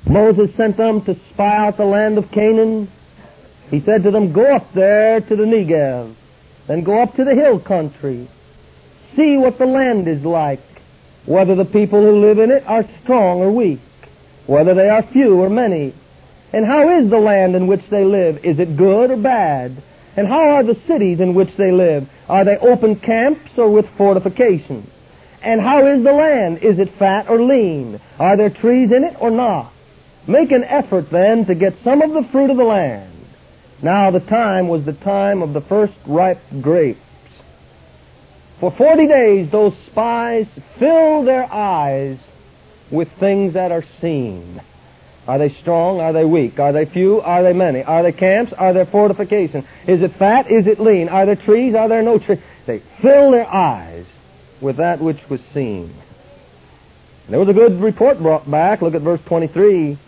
Moses sent them to spy out the land of Canaan. He said to them, go up there to the Negev, then go up to the hill country. See what the land is like, whether the people who live in it are strong or weak, whether they are few or many. And how is the land in which they live? Is it good or bad? And how are the cities in which they live? Are they open camps or with fortifications? And how is the land? Is it fat or lean? Are there trees in it or not? Make an effort then to get some of the fruit of the land. Now the time was the time of the first ripe grapes. For 40 days those spies fill their eyes with things that are seen. Are they strong? Are they weak? Are they few? Are they many? Are they camps? Are there fortifications? Is it fat? Is it lean? Are there trees? Are there no trees? They fill their eyes with that which was seen. And there was a good report brought back. Look at verse 23.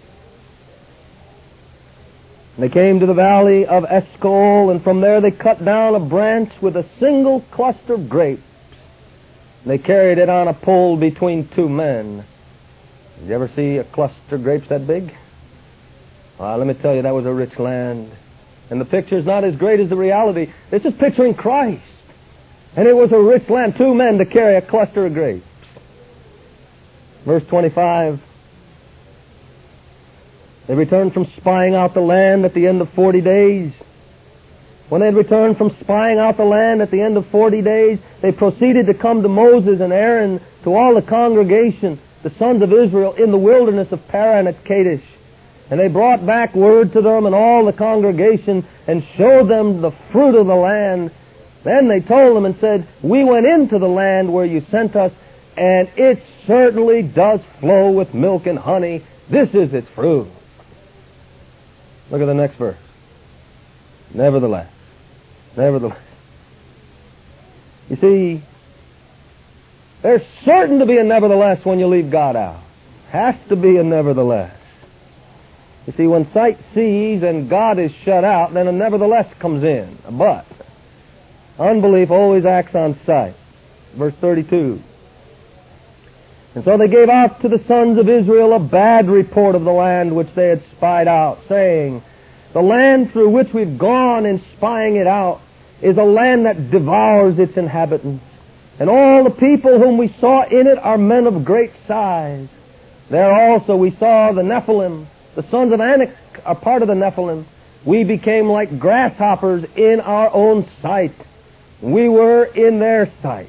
They came to the valley of Eshcol, and from there they cut down a branch with a single cluster of grapes. They carried it on a pole between two men. Did you ever see a cluster of grapes that big? Well, let me tell you, that was a rich land. And the picture's not as great as the reality. This is picturing Christ. And it was a rich land, two men to carry a cluster of grapes. Verse 25. They returned from spying out the land at the end of 40 days. When they had returned from spying out the land at the end of 40 days, they proceeded to come to Moses and Aaron, to all the congregation, the sons of Israel, in the wilderness of Paran at Kadesh. And they brought back word to them and all the congregation and showed them the fruit of the land. Then they told them and said, we went into the land where you sent us, and it certainly does flow with milk and honey. This is its fruit. Look at the next verse. Nevertheless. Nevertheless. You see, there's certain to be a nevertheless when you leave God out. Has to be a nevertheless. You see, when sight sees and God is shut out, then a nevertheless comes in. A but. Unbelief always acts on sight. Verse 32. And so they gave out to the sons of Israel a bad report of the land which they had spied out, saying, the land through which we've gone in spying it out is a land that devours its inhabitants. And all the people whom we saw in it are men of great size. There also we saw the Nephilim. The sons of Anak are part of the Nephilim. We became like grasshoppers in our own sight. We were in their sight.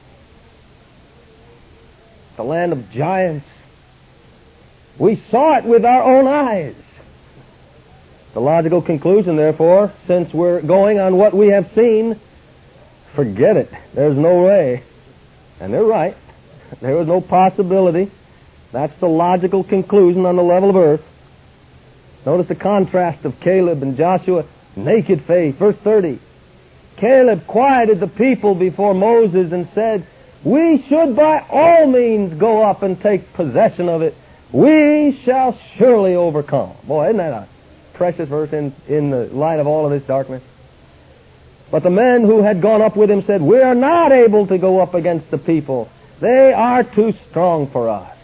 The land of giants. We saw it with our own eyes. The logical conclusion, therefore, since we're going on what we have seen, forget it. There's no way. And they're right. There was no possibility. That's the logical conclusion on the level of earth. Notice the contrast of Caleb and Joshua. Naked faith. Verse 30. Caleb quieted the people before Moses and said, we should by all means go up and take possession of it. We shall surely overcome. Boy, isn't that a precious verse in the light of all of this darkness? But the men who had gone up with him said, we are not able to go up against the people. They are too strong for us.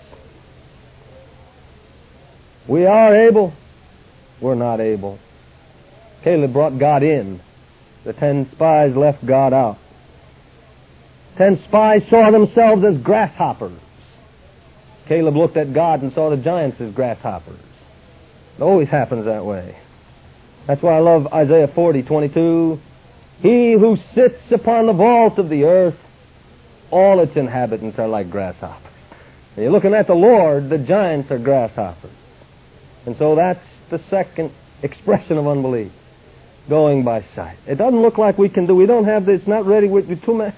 We are able. We're not able. Caleb brought God in. The 10 spies left God out. 10 spies saw themselves as grasshoppers. Caleb looked at God and saw the giants as grasshoppers. It always happens that way. That's why I love Isaiah 40:22. He who sits upon the vault of the earth, all its inhabitants are like grasshoppers. And you're looking at the Lord, the giants are grasshoppers. And so that's the second expression of unbelief. Going by sight. It doesn't look like we can do. We don't have this. It's not ready with too many.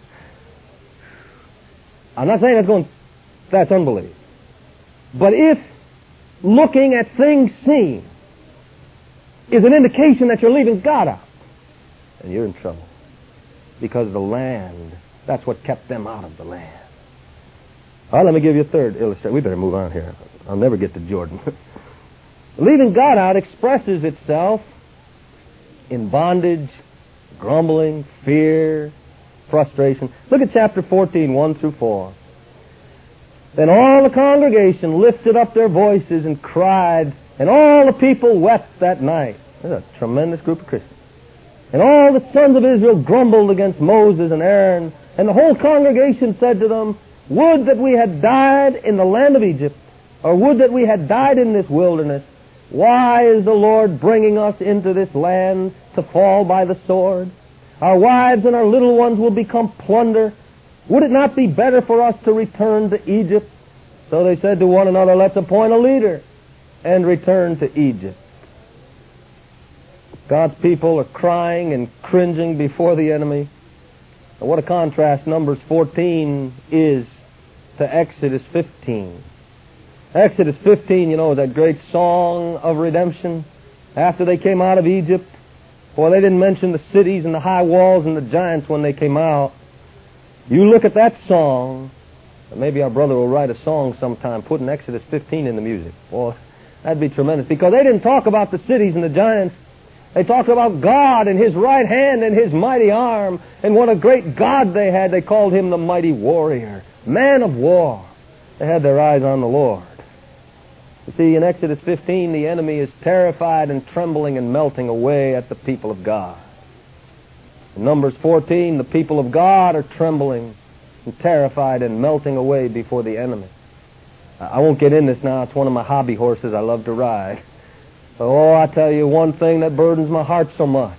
I'm not saying that's unbelief. But if looking at things seen is an indication that you're leaving God out, then you're in trouble. Because the land, that's what kept them out of the land. All right, let me give you a third illustration. We better move on here. I'll never get to Jordan. Leaving God out expresses itself in bondage, grumbling, fear, frustration. Look at chapter 14, 1 through 4. Then all the congregation lifted up their voices and cried, and all the people wept that night. That's a tremendous group of Christians. And all the sons of Israel grumbled against Moses and Aaron, and the whole congregation said to them, would that we had died in the land of Egypt, or would that we had died in this wilderness. Why is the Lord bringing us into this land to fall by the sword? Our wives and our little ones will become plunder. Would it not be better for us to return to Egypt? So they said to one another, let's appoint a leader and return to Egypt. God's people are crying and cringing before the enemy. And what a contrast Numbers 14 is to Exodus 15. Exodus 15, you know, is that great song of redemption. After they came out of Egypt, boy, they didn't mention the cities and the high walls and the giants when they came out. You look at that song, and maybe our brother will write a song sometime putting Exodus 15 in the music. Boy, that'd be tremendous, because they didn't talk about the cities and the giants. They talked about God and His right hand and His mighty arm, and what a great God they had. They called Him the mighty warrior, man of war. They had their eyes on the Lord. You see, in Exodus 15, the enemy is terrified and trembling and melting away at the people of God. In Numbers 14, the people of God are trembling and terrified and melting away before the enemy. I won't get in this now. It's one of my hobby horses I love to ride. But, oh, I tell you, one thing that burdens my heart so much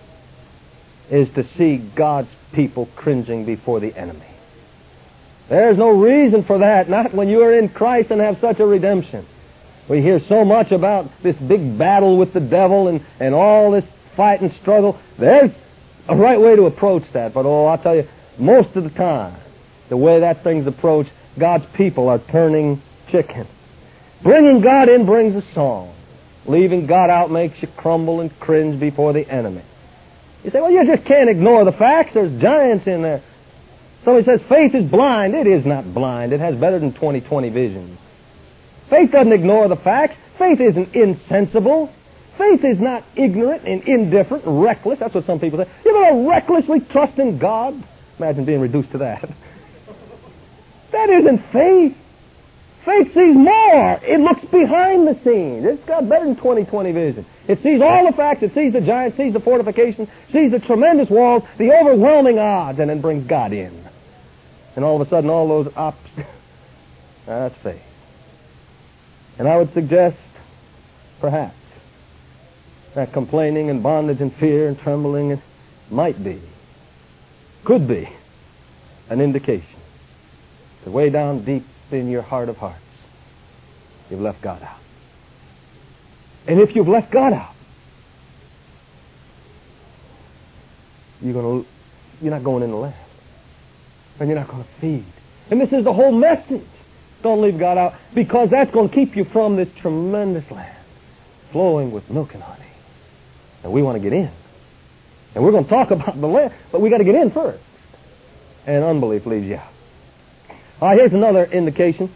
is to see God's people cringing before the enemy. There's no reason for that, not when you are in Christ and have such a redemption. We hear so much about this big battle with the devil and all this fight and struggle. There's a right way to approach that, but oh, I'll tell you, most of the time, the way that thing's approached, God's people are turning chicken. Bringing God in brings a song. Leaving God out makes you crumble and cringe before the enemy. You say, well, you just can't ignore the facts. There's giants in there. Somebody says faith is blind. It is not blind. It has better than 20/20 vision. Faith doesn't ignore the facts. Faith isn't insensible. Faith is not ignorant and indifferent and reckless. That's what some people say. You're going to recklessly trust in God? Imagine being reduced to that. That isn't faith. Faith sees more. It looks behind the scenes. It's got better than 20/20 vision. It sees all the facts. It sees the giants, sees the fortifications, sees the tremendous walls, the overwhelming odds, and then brings God in. And all of a sudden, all those that's faith. And I would suggest, perhaps, that complaining and bondage and fear and trembling could be, an indication that way down deep in your heart of hearts, you've left God out. And if you've left God out, you're not going in the land. And you're not going to feed. And this is the whole message. Don't leave God out, because that's going to keep you from this tremendous land flowing with milk and honey. And we want to get in. And we're going to talk about the land, but we got to get in first. And unbelief leaves you out. All right, here's another indication.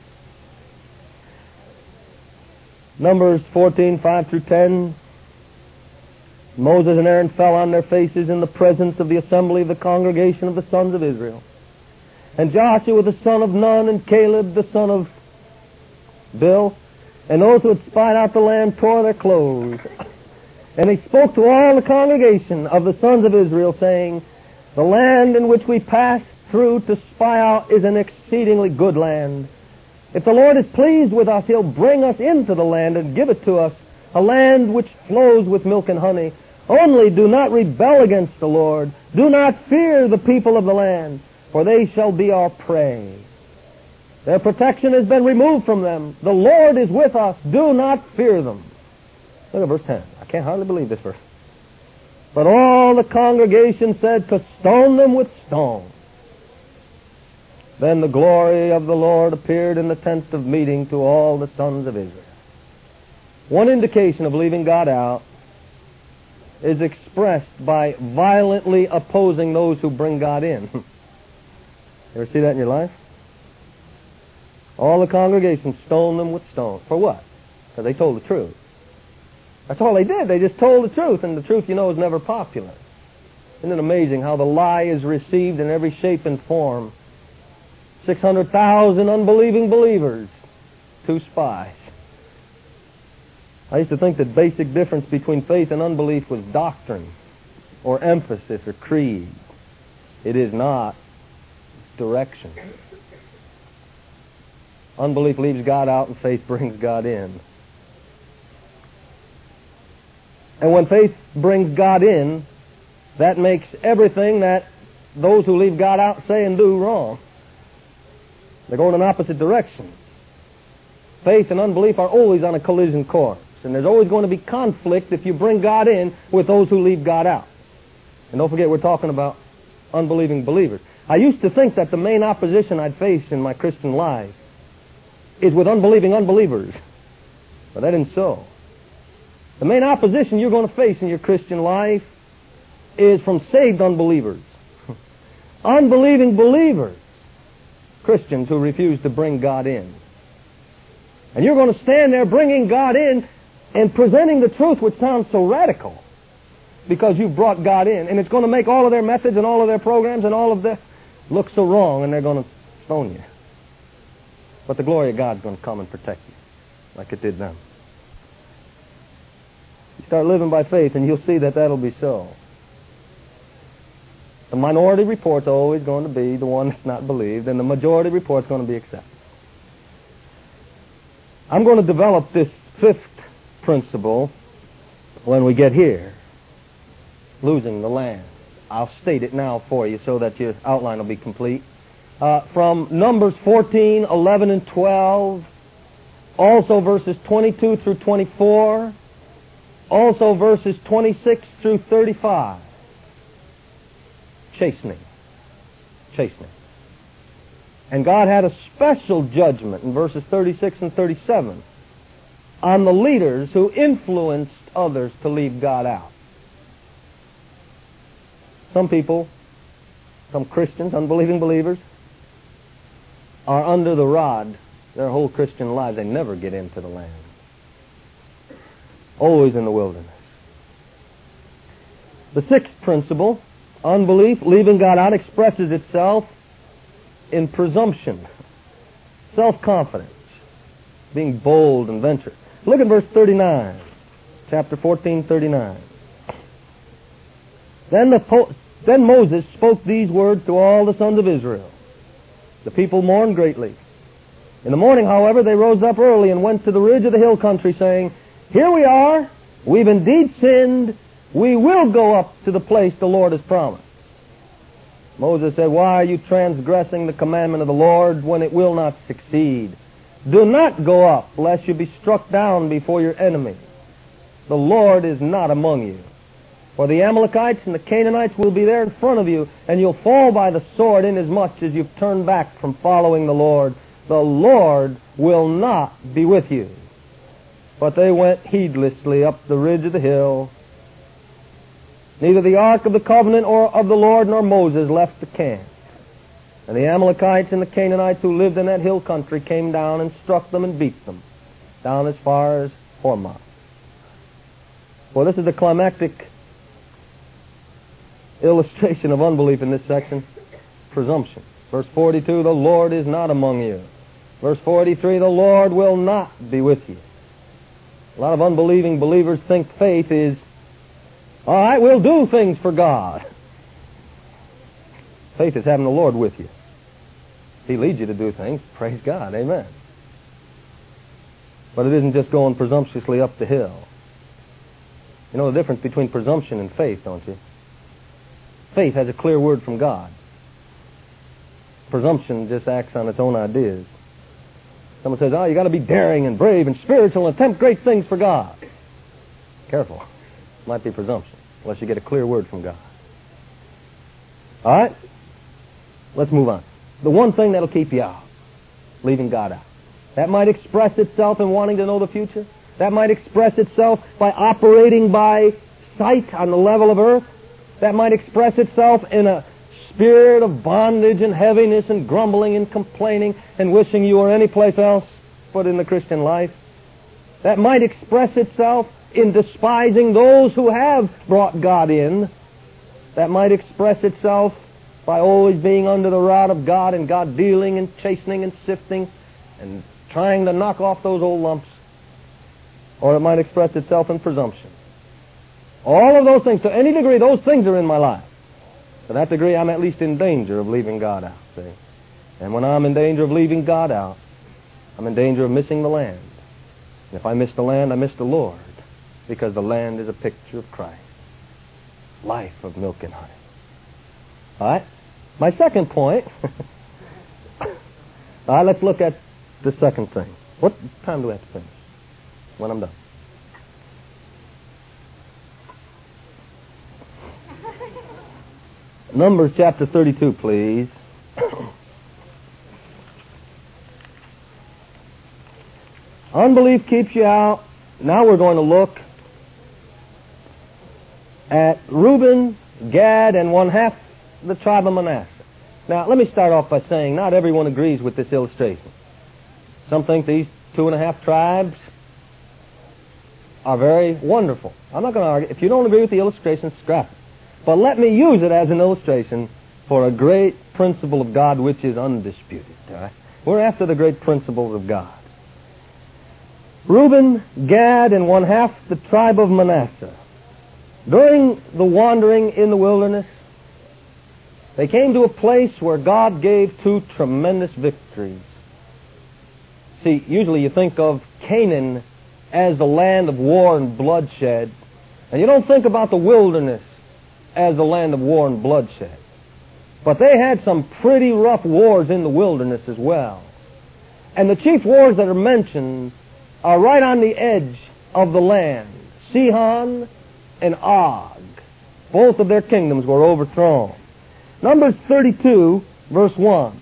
Numbers 14, 5 through 10. Moses and Aaron fell on their faces in the presence of the assembly of the congregation of the sons of Israel. And Joshua the son of Nun and Caleb the son of Bill and those who had spied out the land tore their clothes. And he spoke to all the congregation of the sons of Israel, saying, the land in which we passed through to spy out is an exceedingly good land. If the Lord is pleased with us, He'll bring us into the land and give it to us, a land which flows with milk and honey. Only do not rebel against the Lord. Do not fear the people of the land, for they shall be our prey. Their protection has been removed from them. The Lord is with us. Do not fear them. Look at verse 10. I can't hardly believe this verse. But all the congregation said to stone them with stones. Then the glory of the Lord appeared in the tent of meeting to all the sons of Israel. One indication of leaving God out is expressed by violently opposing those who bring God in. You ever see that in your life? All the congregation stoned them with stones. For what? Because they told the truth. That's all they did. They just told the truth, and the truth, you know, is never popular. Isn't it amazing how the lie is received in every shape and form? 600,000 unbelieving believers, 2 spies. I used to think the basic difference between faith and unbelief was doctrine or emphasis or creed. It is not. It's direction. Unbelief leaves God out and faith brings God in. And when faith brings God in, that makes everything that those who leave God out say and do wrong. They're going in opposite directions. Faith and unbelief are always on a collision course. And there's always going to be conflict if you bring God in with those who leave God out. And don't forget, we're talking about unbelieving believers. I used to think that the main opposition I'd face in my Christian life is with unbelieving unbelievers. But that isn't so. The main opposition you're going to face in your Christian life is from saved unbelievers. Unbelieving believers. Christians who refuse to bring God in. And you're going to stand there bringing God in and presenting the truth, which sounds so radical, because you've brought God in. And it's going to make all of their methods and all of their programs and all of their look so wrong, and they're going to stone you. But the glory of God's going to come and protect you, like it did them. You start living by faith, and you'll see that that'll be so. The minority report's always going to be the one that's not believed, and the majority report's going to be accepted. I'm going to develop this 5th principle when we get here. Losing the land. I'll state it now for you so that your outline will be complete. From Numbers 14, 11, and 12, also verses 22 through 24, also verses 26 through 35. Chastening. Chastening. And God had a special judgment in verses 36 and 37 on the leaders who influenced others to leave God out. Some people, some Christians, unbelieving believers, are under the rod their whole Christian lives. They never get into the land. Always in the wilderness. The 6th principle, unbelief, leaving God out, expresses itself in presumption, self-confidence, being bold and venturous. Look at verse 39, chapter 14, 39. Then Moses spoke these words to all the sons of Israel. The people mourned greatly. In the morning, however, they rose up early and went to the ridge of the hill country, saying, "Here we are, we've indeed sinned, we will go up to the place the Lord has promised." Moses said, "Why are you transgressing the commandment of the Lord when it will not succeed? Do not go up, lest you be struck down before your enemy. The Lord is not among you. For the Amalekites and the Canaanites will be there in front of you, and you'll fall by the sword inasmuch as you've turned back from following the Lord. The Lord will not be with you." But they went heedlessly up the ridge of the hill. Neither the ark of the covenant or of the Lord nor Moses left the camp. And the Amalekites and the Canaanites who lived in that hill country came down and struck them and beat them, down as far as Hormah. Well, this is the climactic illustration of unbelief in this section. Presumption. Verse 42, the Lord is not among you. Verse 43, the Lord will not be with you. A lot of unbelieving believers think faith is, all right, we'll do things for God. Faith is having the Lord with you. If He leads you to do things, praise God, amen. But it isn't just going presumptuously up the hill. You know the difference between presumption and faith, don't you? Faith has a clear word from God. Presumption just acts on its own ideas. Someone says, oh, you got to be daring and brave and spiritual and attempt great things for God. Careful. It might be presumption, unless you get a clear word from God. All right? Let's move on. The one thing that'll keep you out, leaving God out. That might express itself in wanting to know the future. That might express itself by operating by sight on the level of earth. That might express itself in a spirit of bondage and heaviness and grumbling and complaining and wishing you were any place else but in the Christian life. That might express itself in despising those who have brought God in. That might express itself by always being under the rod of God and God dealing and chastening and sifting and trying to knock off those old lumps. Or it might express itself in presumption. All of those things, to any degree, those things are in my life. To that degree, I'm at least in danger of leaving God out, see? And when I'm in danger of leaving God out, I'm in danger of missing the land. And if I miss the land, I miss the Lord, because the land is a picture of Christ. Life of milk and honey. All right? My second point. All right, let's look at the second thing. What time do we have to finish? When I'm done. Numbers chapter 32, please. Unbelief keeps you out. Now we're going to look at Reuben, Gad, and one half the tribe of Manasseh. Now, let me start off by saying not everyone agrees with this illustration. Some think these 2.5 tribes are very wonderful. I'm not going to argue. If you don't agree with the illustration, scrap it. But let me use it as an illustration for a great principle of God which is undisputed. All right? We're after the great principles of God. Reuben, Gad, and one half the tribe of Manasseh. During the wandering in the wilderness, they came to a place where God gave 2 tremendous victories. See, usually you think of Canaan as the land of war and bloodshed, and you don't think about the wilderness as the land of war and bloodshed. But they had some pretty rough wars in the wilderness as well. And the chief wars that are mentioned are right on the edge of the land. Sihon and Og. Both of their kingdoms were overthrown. Numbers 32, verse 1.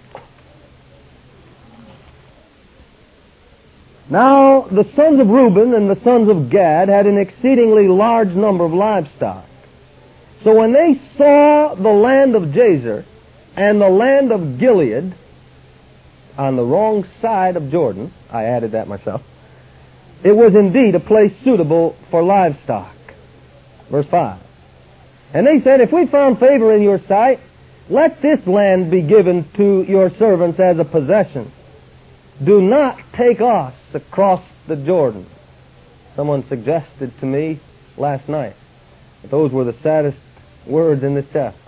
Now the sons of Reuben and the sons of Gad had an exceedingly large number of livestock. So when they saw the land of Jazer and the land of Gilead on the wrong side of Jordan, I added that myself, it was indeed a place suitable for livestock. Verse 5. And they said, if we found favor in your sight, let this land be given to your servants as a possession. Do not take us across the Jordan. Someone suggested to me last night that those were the saddest words in this chapter.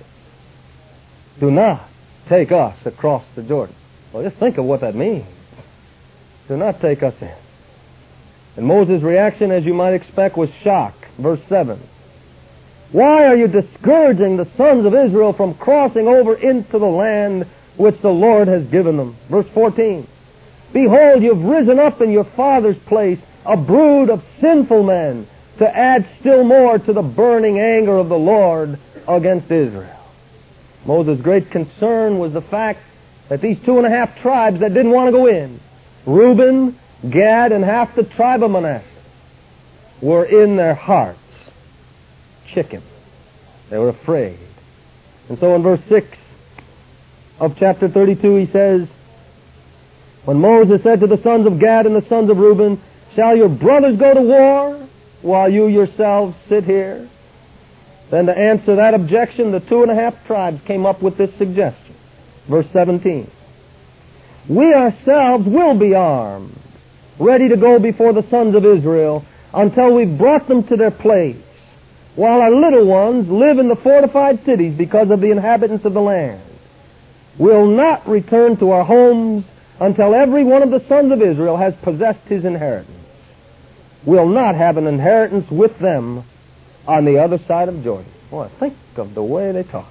Do not take us across the Jordan. Well, just think of what that means. Do not take us in. And Moses' reaction, as you might expect, was shock. Verse 7. Why are you discouraging the sons of Israel from crossing over into the land which the Lord has given them? Verse 14. Behold, you have risen up in your father's place a brood of sinful men to add still more to the burning anger of the Lord against Israel. Moses' great concern was the fact that these 2.5 tribes that didn't want to go in, Reuben, Gad, and half the tribe of Manasseh, were in their hearts chicken. They were afraid. And so in verse 6 of chapter 32 he says, when Moses said to the sons of Gad and the sons of Reuben, shall your brothers go to war while you yourselves sit here? Then to answer that objection, the 2.5 tribes came up with this suggestion. Verse 17. We ourselves will be armed, ready to go before the sons of Israel until we've brought them to their place, while our little ones live in the fortified cities because of the inhabitants of the land. We'll not return to our homes until every one of the sons of Israel has possessed his inheritance. We'll not have an inheritance with them on the other side of Jordan. Boy, think of the way they talk.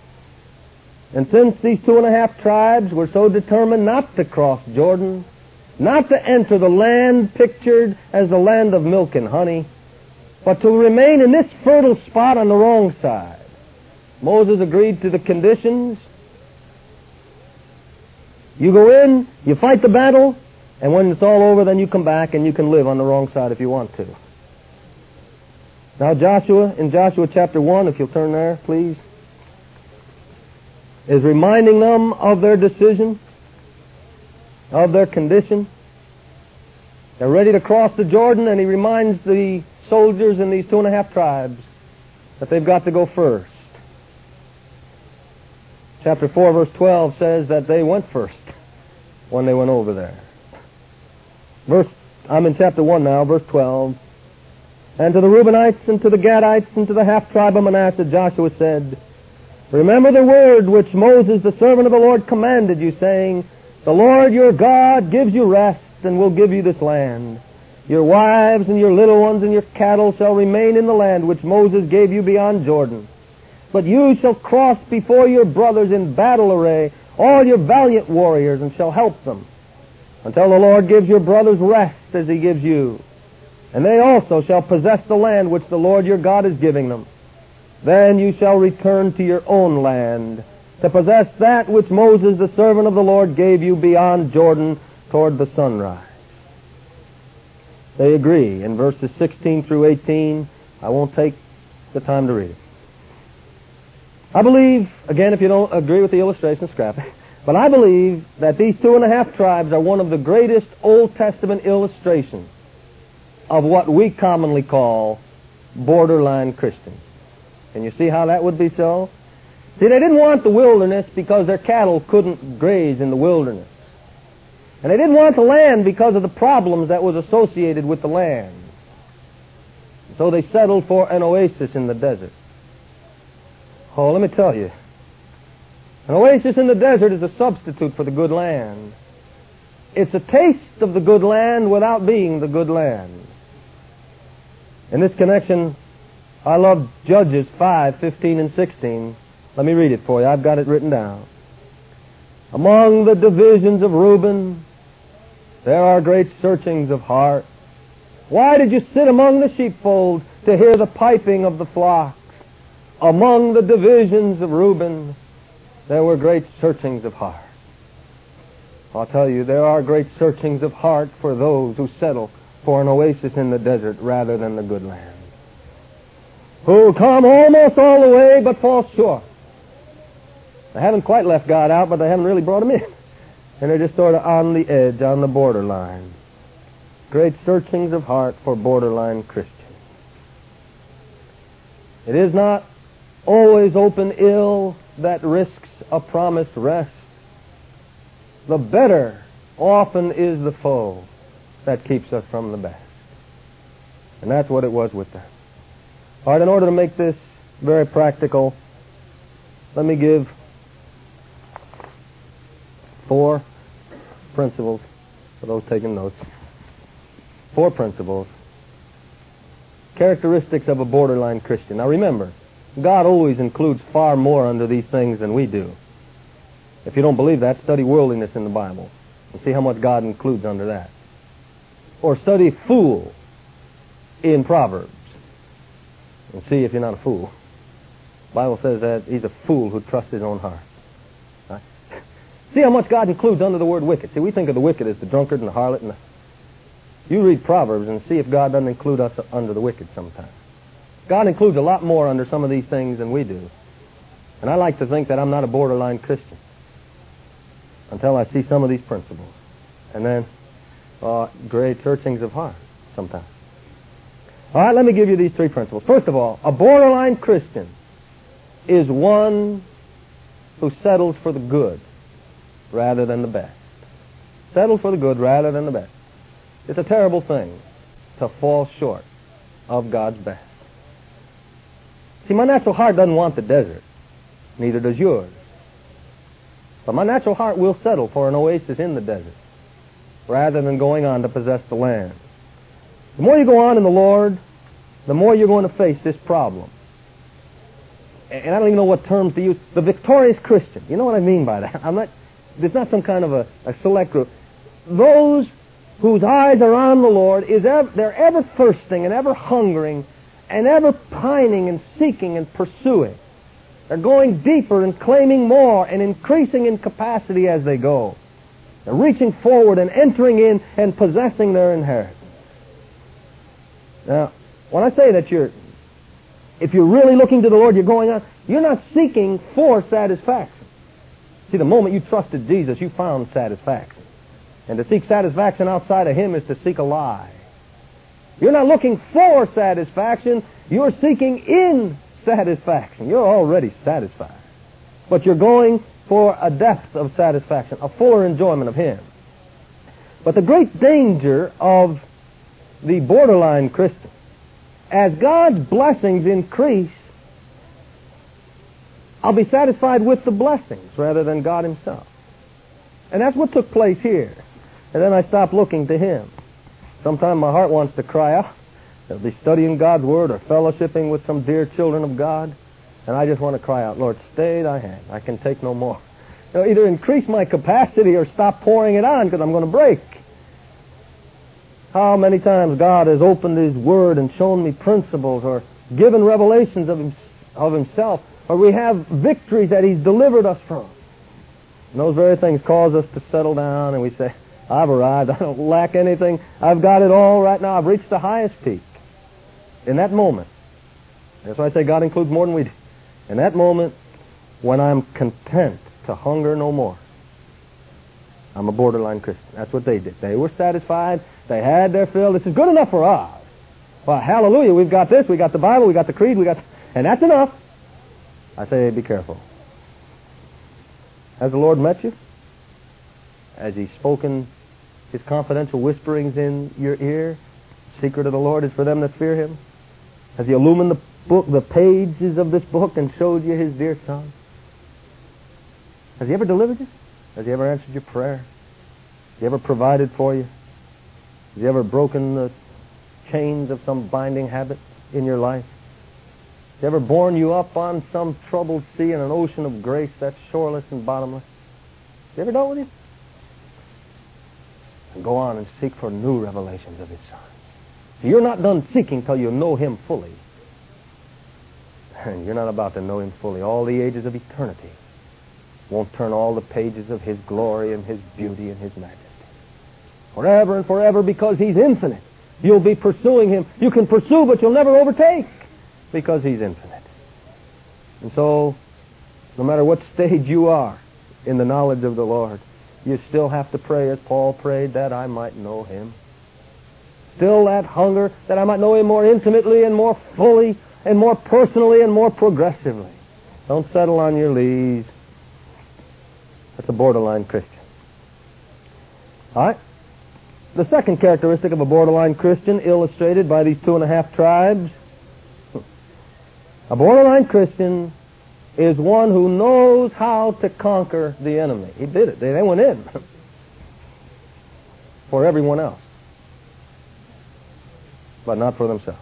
And since these 2.5 tribes were so determined not to cross Jordan, not to enter the land pictured as the land of milk and honey, but to remain in this fertile spot on the wrong side, Moses agreed to the conditions. You go in, you fight the battle, and when it's all over, then you come back and you can live on the wrong side if you want to. Now Joshua, in Joshua chapter 1, if you'll turn there, please, is reminding them of their decision, of their condition. They're ready to cross the Jordan, and he reminds the soldiers in these 2.5 tribes that they've got to go first. Chapter 4, verse 12 says that they went first when they went over there. I'm in chapter 1 now, verse 12. And to the Reubenites and to the Gadites and to the half-tribe of Manasseh, Joshua said, remember the word which Moses, the servant of the Lord, commanded you, saying, the Lord your God gives you rest and will give you this land. Your wives and your little ones and your cattle shall remain in the land which Moses gave you beyond Jordan. But you shall cross before your brothers in battle array, all your valiant warriors, and shall help them, until the Lord gives your brothers rest as he gives you. And they also shall possess the land which the Lord your God is giving them. Then you shall return to your own land, to possess that which Moses, the servant of the Lord, gave you beyond Jordan toward the sunrise. They agree in verses 16 through 18. I won't take the time to read it. I believe, again, if you don't agree with the illustration, scrap it. But I believe that these 2.5 tribes are one of the greatest Old Testament illustrations of what we commonly call borderline Christians. Can you see how that would be so? See, they didn't want the wilderness because their cattle couldn't graze in the wilderness. And they didn't want the land because of the problems that was associated with the land. So they settled for an oasis in the desert. Oh, let me tell you, an oasis in the desert is a substitute for the good land. It's a taste of the good land without being the good land. In this connection, I love Judges 5, 15, and 16. Let me read it for you. I've got it written down. Among the divisions of Reuben, there are great searchings of heart. Why did you sit among the sheepfolds to hear the piping of the flocks? Among the divisions of Reuben, there were great searchings of heart. I'll tell you, there are great searchings of heart for those who settle for an oasis in the desert rather than the good land, who come almost all the way but fall short. They haven't quite left God out, but they haven't really brought him in. And they're just sort of on the edge, on the borderline. Great searchings of heart for borderline Christians. It is not always open ill that risks a promised rest. The better often is the foe that keeps us from the best. And that's what it was with them. All right, in order to make this very practical, let me give 4 principles for those taking notes. 4 principles. Characteristics of a borderline Christian. Now remember, God always includes far more under these things than we do. If you don't believe that, study worldliness in the Bible and see how much God includes under that. Or study fool in Proverbs and see if you're not a fool. The Bible says that he's a fool who trusts his own heart. Right? See how much God includes under the word wicked. See, we think of the wicked as the drunkard and the harlot. You read Proverbs and see if God doesn't include us under the wicked sometimes. God includes a lot more under some of these things than we do. And I like to think that I'm not a borderline Christian until I see some of these principles. And then, great searchings of heart sometimes. All right, let me give you these 3 principles. First of all, a borderline Christian is one who settles for the good rather than the best. Settles for the good rather than the best. It's a terrible thing to fall short of God's best. See, my natural heart doesn't want the desert. Neither does yours. But my natural heart will settle for an oasis in the desert rather than going on to possess the land. The more you go on in the Lord, the more you're going to face this problem. And I don't even know what terms to use. The victorious Christian. You know what I mean by that? There's not some kind of a select group. Those whose eyes are on the Lord, they're ever thirsting and ever hungering and ever pining and seeking and pursuing. They're going deeper and claiming more and increasing in capacity as they go. They're reaching forward and entering in and possessing their inheritance. Now, when I say that if you're really looking to the Lord, you're going on, you're not seeking for satisfaction. See, the moment you trusted Jesus, you found satisfaction. And to seek satisfaction outside of Him is to seek a lie. You're not looking for satisfaction, you're seeking in satisfaction. You're already satisfied. But you're going for a depth of satisfaction, a fuller enjoyment of Him. But the great danger of the borderline Christian, as God's blessings increase, I'll be satisfied with the blessings rather than God Himself. And that's what took place here. And then I stopped looking to Him. Sometimes my heart wants to cry out. I'll be studying God's Word or fellowshipping with some dear children of God, and I just want to cry out, Lord, stay Thy hand. I can take no more. Either increase my capacity or stop pouring it on because I'm going to break. How many times God has opened His Word and shown me principles or given revelations of Himself, or we have victories that He's delivered us from. And those very things cause us to settle down and we say, I've arrived, I don't lack anything, I've got it all right now, I've reached the highest peak. In that moment, that's why I say God includes more than we do. In that moment, when I'm content to hunger no more, I'm a borderline Christian. That's what they did. They were satisfied, they had their fill. This is good enough for us. Well, hallelujah, we've got this, we got the Bible, we got the creed, and that's enough. I say, be careful. Has the Lord met you? Has He spoken His confidential whisperings in your ear? The secret of the Lord is for them that fear Him. Has He illumined the book, the pages of this book, and showed you His dear Son? Has He ever delivered you? Has He ever answered your prayer? Has He ever provided for you? Has He ever broken the chains of some binding habit in your life? Has He ever borne you up on some troubled sea in an ocean of grace that's shoreless and bottomless? Has He ever dealt with you? And go on and seek for new revelations of His Son. So you're not done seeking till you know Him fully. And you're not about to know Him fully. All the ages of eternity won't turn all the pages of His glory and His beauty and His majesty. Forever and forever, because He's infinite. You'll be pursuing Him. You can pursue, but you'll never overtake, because He's infinite. And so, no matter what stage you are in the knowledge of the Lord, you still have to pray as Paul prayed, that I might know Him. Still that hunger, that I might know Him more intimately and more fully and more personally and more progressively. Don't settle on your lees. That's a borderline Christian. All right? The second characteristic of a borderline Christian, illustrated by these 2.5 tribes. A borderline Christian is one who knows how to conquer the enemy. He did it. They went in for everyone else, but not for themselves.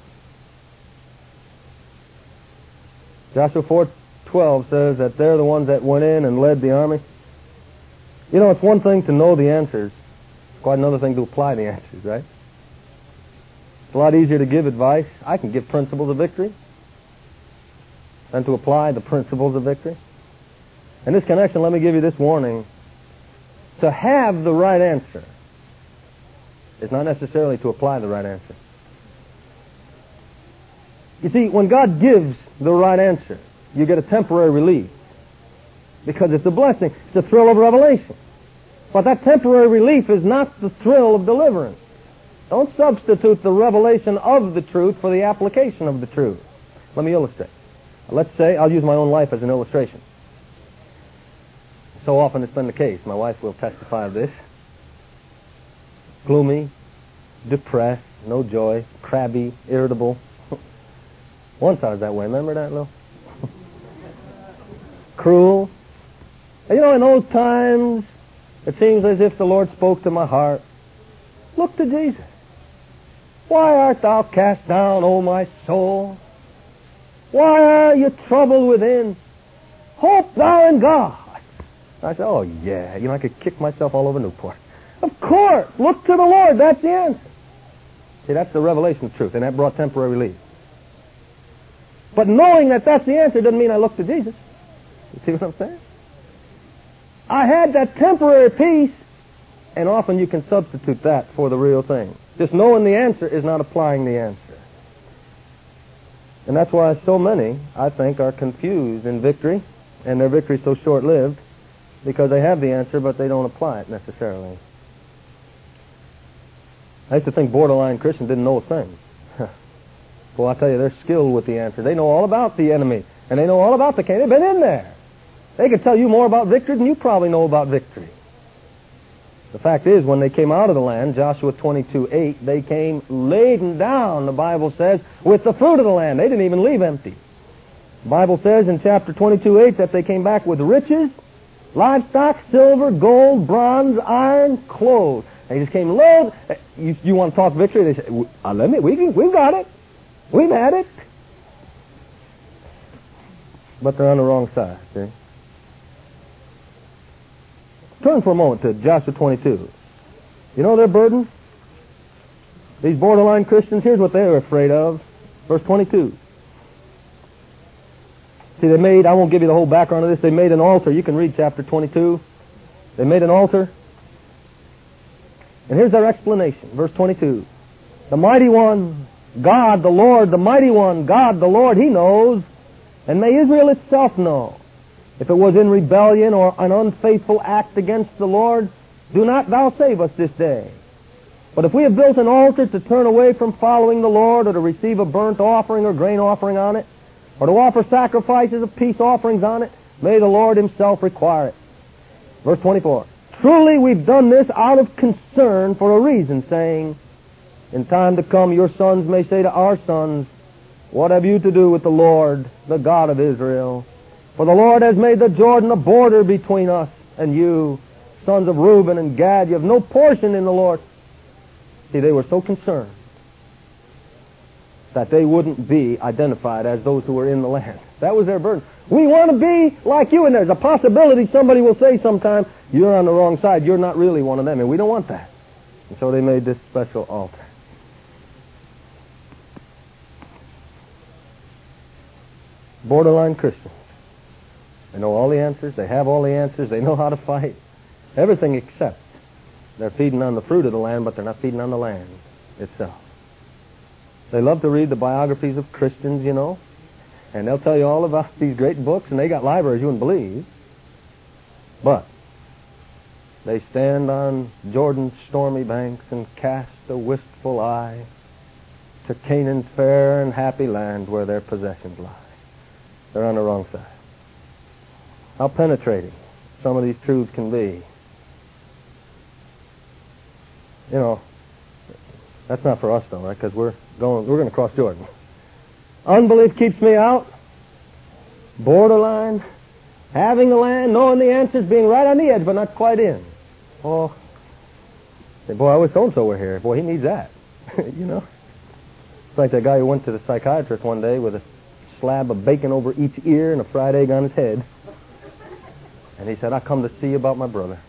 Joshua 4:12 says that they're the ones that went in and led the army. You know, it's one thing to know the answers. It's quite another thing to apply the answers, right? It's a lot easier to give advice. I can give principles of victory than to apply the principles of victory. In this connection, let me give you this warning. To have the right answer is not necessarily to apply the right answer. You see, when God gives the right answer, you get a temporary relief, because it's a blessing. It's a thrill of revelation. But that temporary relief is not the thrill of deliverance. Don't substitute the revelation of the truth for the application of the truth. Let me illustrate. Let's say, I'll use my own life as an illustration. So often it's been the case. My wife will testify of this. Gloomy, depressed, no joy, crabby, irritable. Once I was that way. Remember that, Lil? Cruel. And you know, in those times, it seems as if the Lord spoke to my heart. Look to Jesus. Why art thou cast down, O my soul? Why are you troubled within? Hope thou in God. I said, oh yeah, you know, I could kick myself all over Newport. Of course, look to the Lord, that's the answer. See, that's the revelation of truth, and that brought temporary relief. But knowing that that's the answer doesn't mean I look to Jesus. You see what I'm saying? I had that temporary peace, and often you can substitute that for the real thing. Just knowing the answer is not applying the answer. And that's why so many, I think, are confused in victory, and their victory is so short-lived, because they have the answer, but they don't apply it necessarily. I used to think borderline Christians didn't know a thing. Well, I tell you, they're skilled with the answer. They know all about the enemy, and they know all about the king. They've been in there. They could tell you more about victory than you probably know about victory. The fact is, when they came out of the land, Joshua 22:8, they came laden down, the Bible says, with the fruit of the land. They didn't even leave empty. The Bible says in chapter 22:8 that they came back with riches, livestock, silver, gold, bronze, iron, clothes. They just came loaded. You want to talk victory? They say, we've got it. We've had it. But they're on the wrong side, see? Turn for a moment to Joshua 22. You know their burden? These borderline Christians, here's what they were afraid of. Verse 22. See, I won't give you the whole background of this. They made an altar. You can read chapter 22. They made an altar. And here's their explanation. Verse 22. The mighty one, God the Lord, the mighty one, God the Lord, He knows, and may Israel itself know. If it was in rebellion or an unfaithful act against the Lord, do not thou save us this day. But if we have built an altar to turn away from following the Lord, or to receive a burnt offering or grain offering on it, or to offer sacrifices of peace offerings on it, may the Lord Himself require it. Verse 24. Truly we've done this out of concern for a reason, saying, in time to come your sons may say to our sons, what have you to do with the Lord, the God of Israel? For the Lord has made the Jordan a border between us and you, sons of Reuben and Gad. You have no portion in the Lord. See, they were so concerned that they wouldn't be identified as those who were in the land. That was their burden. We want to be like you, and there's a possibility somebody will say sometime, you're on the wrong side, you're not really one of them, and we don't want that. And so they made this special altar. Borderline Christians. They know all the answers. They have all the answers. They know how to fight. Everything except they're feeding on the fruit of the land, but they're not feeding on the land itself. They love to read the biographies of Christians, you know, and they'll tell you all about these great books, and they got libraries you wouldn't believe. But they stand on Jordan's stormy banks and cast a wistful eye to Canaan's fair and happy land where their possessions lie. They're on the wrong side. How penetrating some of these truths can be. You know, that's not for us though, right? Because we're going to cross Jordan. Unbelief keeps me out. Borderline. Having the land, knowing the answers, being right on the edge, but not quite in. Oh, say, boy, I wish so-and-so were here. Boy, he needs that. You know? It's like that guy who went to the psychiatrist one day with a slab of bacon over each ear and a fried egg on his head. And he said, I come to see you about my brother.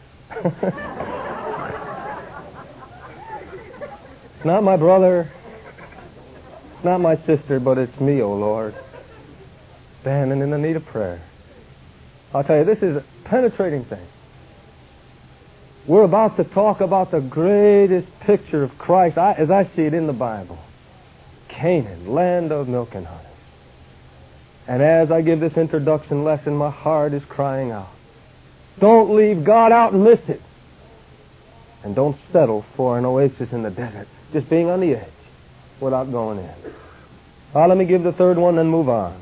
It's not my brother. It's not my sister, but it's me, O Lord. Standing in the need of prayer. I'll tell you, this is a penetrating thing. We're about to talk about the greatest picture of Christ, as I see it in the Bible. Canaan, land of milk and honey. And as I give this introduction lesson, my heart is crying out. Don't leave God out and miss it. And don't settle for an oasis in the desert, just being on the edge without going in. Let me give the third one and move on.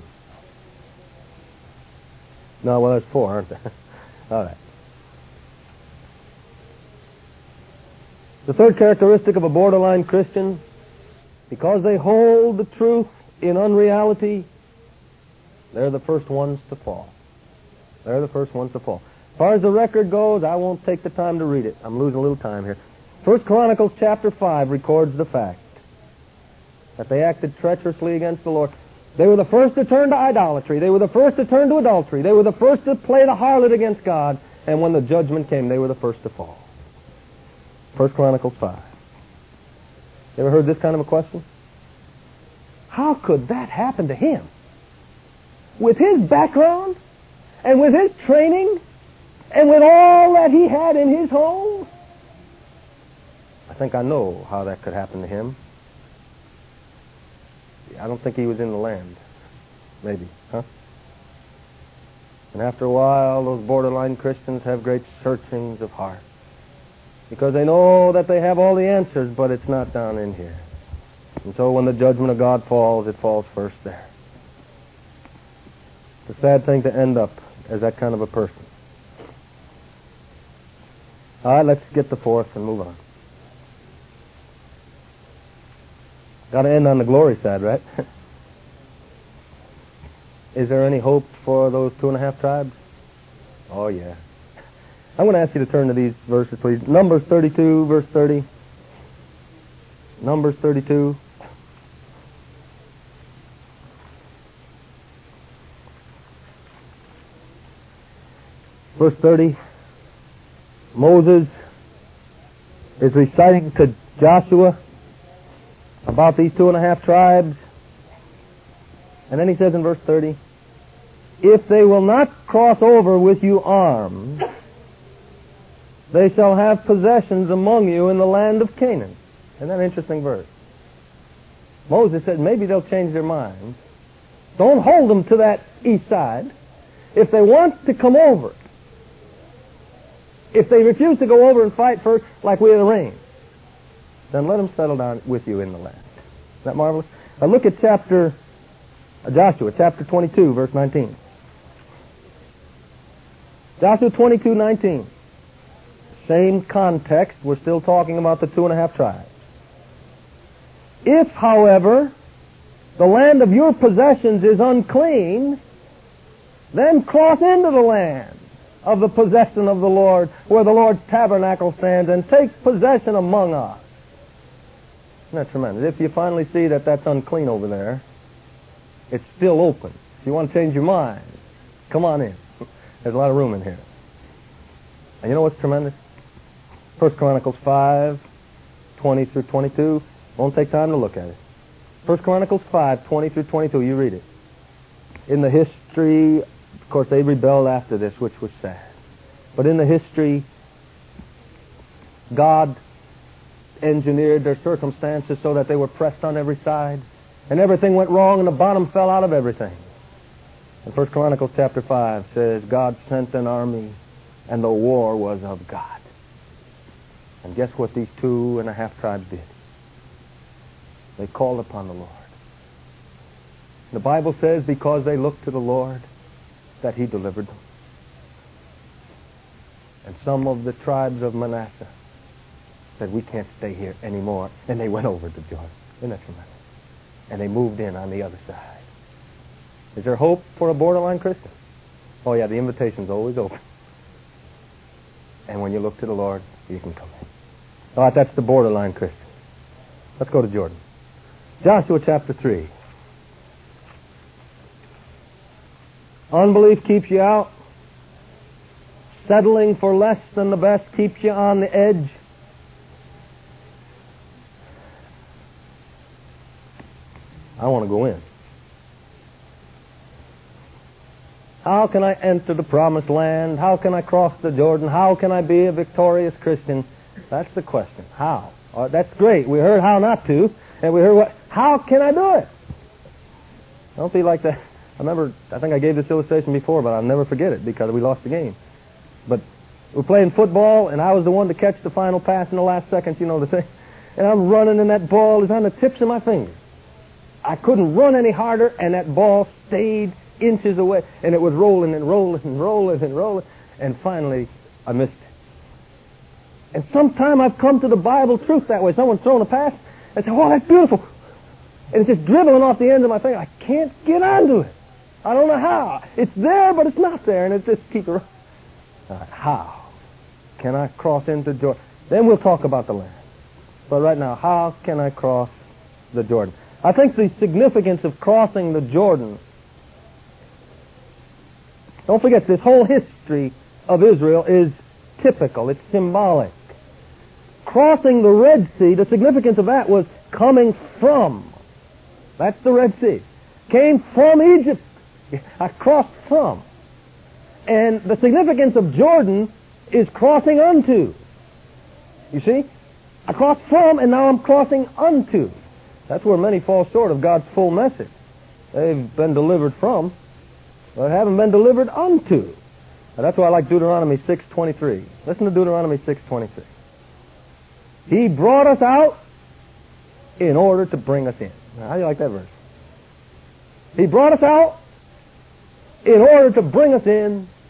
No, well, there's four, aren't there? All right. The third characteristic of a borderline Christian, because they hold the truth in unreality, they're the first ones to fall. They're the first ones to fall. As far as the record goes, I won't take the time to read it. I'm losing a little time here. 1 Chronicles chapter 5 records the fact that they acted treacherously against the Lord. They were the first to turn to idolatry. They were the first to turn to adultery. They were the first to play the harlot against God. And when the judgment came, they were the first to fall. 1 Chronicles 5. You ever heard this kind of a question? How could that happen to him? With his background, and with his training, and with all that he had in his home? I think I know how that could happen to him. I don't think he was in the land. Maybe, huh? And after a while, those borderline Christians have great searchings of heart. Because they know that they have all the answers, but it's not down in here. And so when the judgment of God falls, it falls first there. It's a sad thing to end up as that kind of a person. All right, let's get the fourth and move on. Got to end on the glory side, right? Is there any hope for those 2.5 tribes? Oh, yeah. I'm going to ask you to turn to these verses, please. Numbers 32, verse 30. Numbers 32. Verse 30. Moses is reciting to Joshua about these 2.5 tribes. And then he says in verse 30, if they will not cross over with you armed, they shall have possessions among you in the land of Canaan. Isn't that an interesting verse? Moses said maybe they'll change their minds. Don't hold them to that east side. If they want to come over, if they refuse to go over and fight first like we had arranged, then let them settle down with you in the land. Isn't that marvelous? Now look at Joshua chapter 22, verse 19. Joshua 22:19. Same context. We're still talking about the 2.5 tribes. If, however, the land of your possessions is unclean, then cross into the land of the possession of the Lord, where the Lord's tabernacle stands, and take possession among us. Isn't that tremendous? If you finally see that that's unclean over there, it's still open. If you want to change your mind, come on in. There's a lot of room in here. And you know what's tremendous? 1 Chronicles 5, 20 through 22. Won't take time to look at it. 1 Chronicles 5, 20 through 22. You read it. In the history, of course, they rebelled after this, which was sad. But in the history, God engineered their circumstances so that they were pressed on every side. And everything went wrong, and the bottom fell out of everything. And 1 Chronicles chapter 5 says, God sent an army, and the war was of God. And guess what these 2.5 tribes did? They called upon the Lord. The Bible says because they looked to the Lord, that He delivered them. And some of the tribes of Manasseh said, we can't stay here anymore. And they went over to Jordan. Isn't that tremendous? And they moved in on the other side. Is there hope for a borderline Christian? Oh yeah, the invitation's always open. And when you look to the Lord, you can come in. All right, that's the borderline Christian. Let's go to Jordan. Joshua chapter 3. Unbelief keeps you out. Settling for less than the best keeps you on the edge. I want to go in. How can I enter the promised land? How can I cross the Jordan? How can I be a victorious Christian? That's the question. How? That's great. We heard how not to, and we heard what. How can I do it? Don't be like that. I think I gave this illustration before, but I'll never forget it because we lost the game. But we're playing football, and I was the one to catch the final pass in the last seconds, you know the thing. And I'm running, and that ball is on the tips of my fingers. I couldn't run any harder, and that ball stayed inches away, and it was rolling and rolling and rolling and rolling, and finally I missed it. And sometime I've come to the Bible truth that way. Someone's thrown a pass, and say, oh, that's beautiful. And it's just dribbling off the end of my finger. I can't get onto it. I don't know how. It's there, but it's not there, and it just keeps running. How can I cross into Jordan? Then we'll talk about the land. But right now, how can I cross the Jordan? I think the significance of crossing the Jordan, don't forget, this whole history of Israel is typical. It's symbolic. Crossing the Red Sea, the significance of that was coming from. That's the Red Sea. Came from Egypt. I crossed from. And the significance of Jordan is crossing unto. You see? I crossed from, and now I'm crossing unto. That's where many fall short of God's full message. They've been delivered from, but haven't been delivered unto. Now, that's why I like Deuteronomy 6:23. Listen to Deuteronomy 6:23. He brought us out in order to bring us in. Now, how do you like that verse? He brought us out in order to bring us in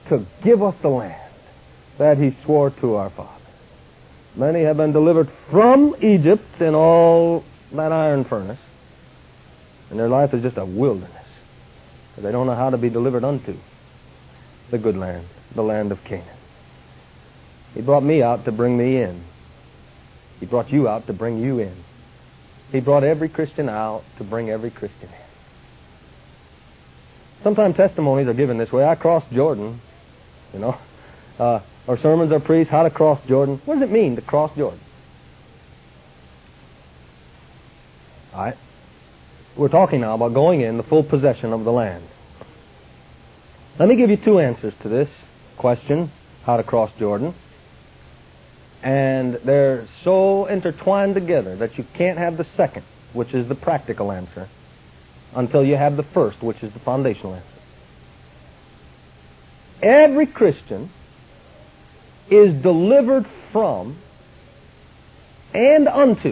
to give us the land that He swore to our fathers. Many have been delivered from Egypt in all that iron furnace, and their life is just a wilderness, because they don't know how to be delivered unto the good land, the land of Canaan. He brought me out to bring me in. He brought you out to bring you in. He brought every Christian out to bring every Christian in. Sometimes testimonies are given this way. I crossed Jordan, or sermons are preached, how to cross Jordan. What does it mean to cross Jordan? All right. We're talking now about going in the full possession of the land. Let me give you two answers to this question, how to cross Jordan. And they're so intertwined together that you can't have the second, which is the practical answer, until you have the first, which is the foundational answer. Every Christian is delivered from and unto,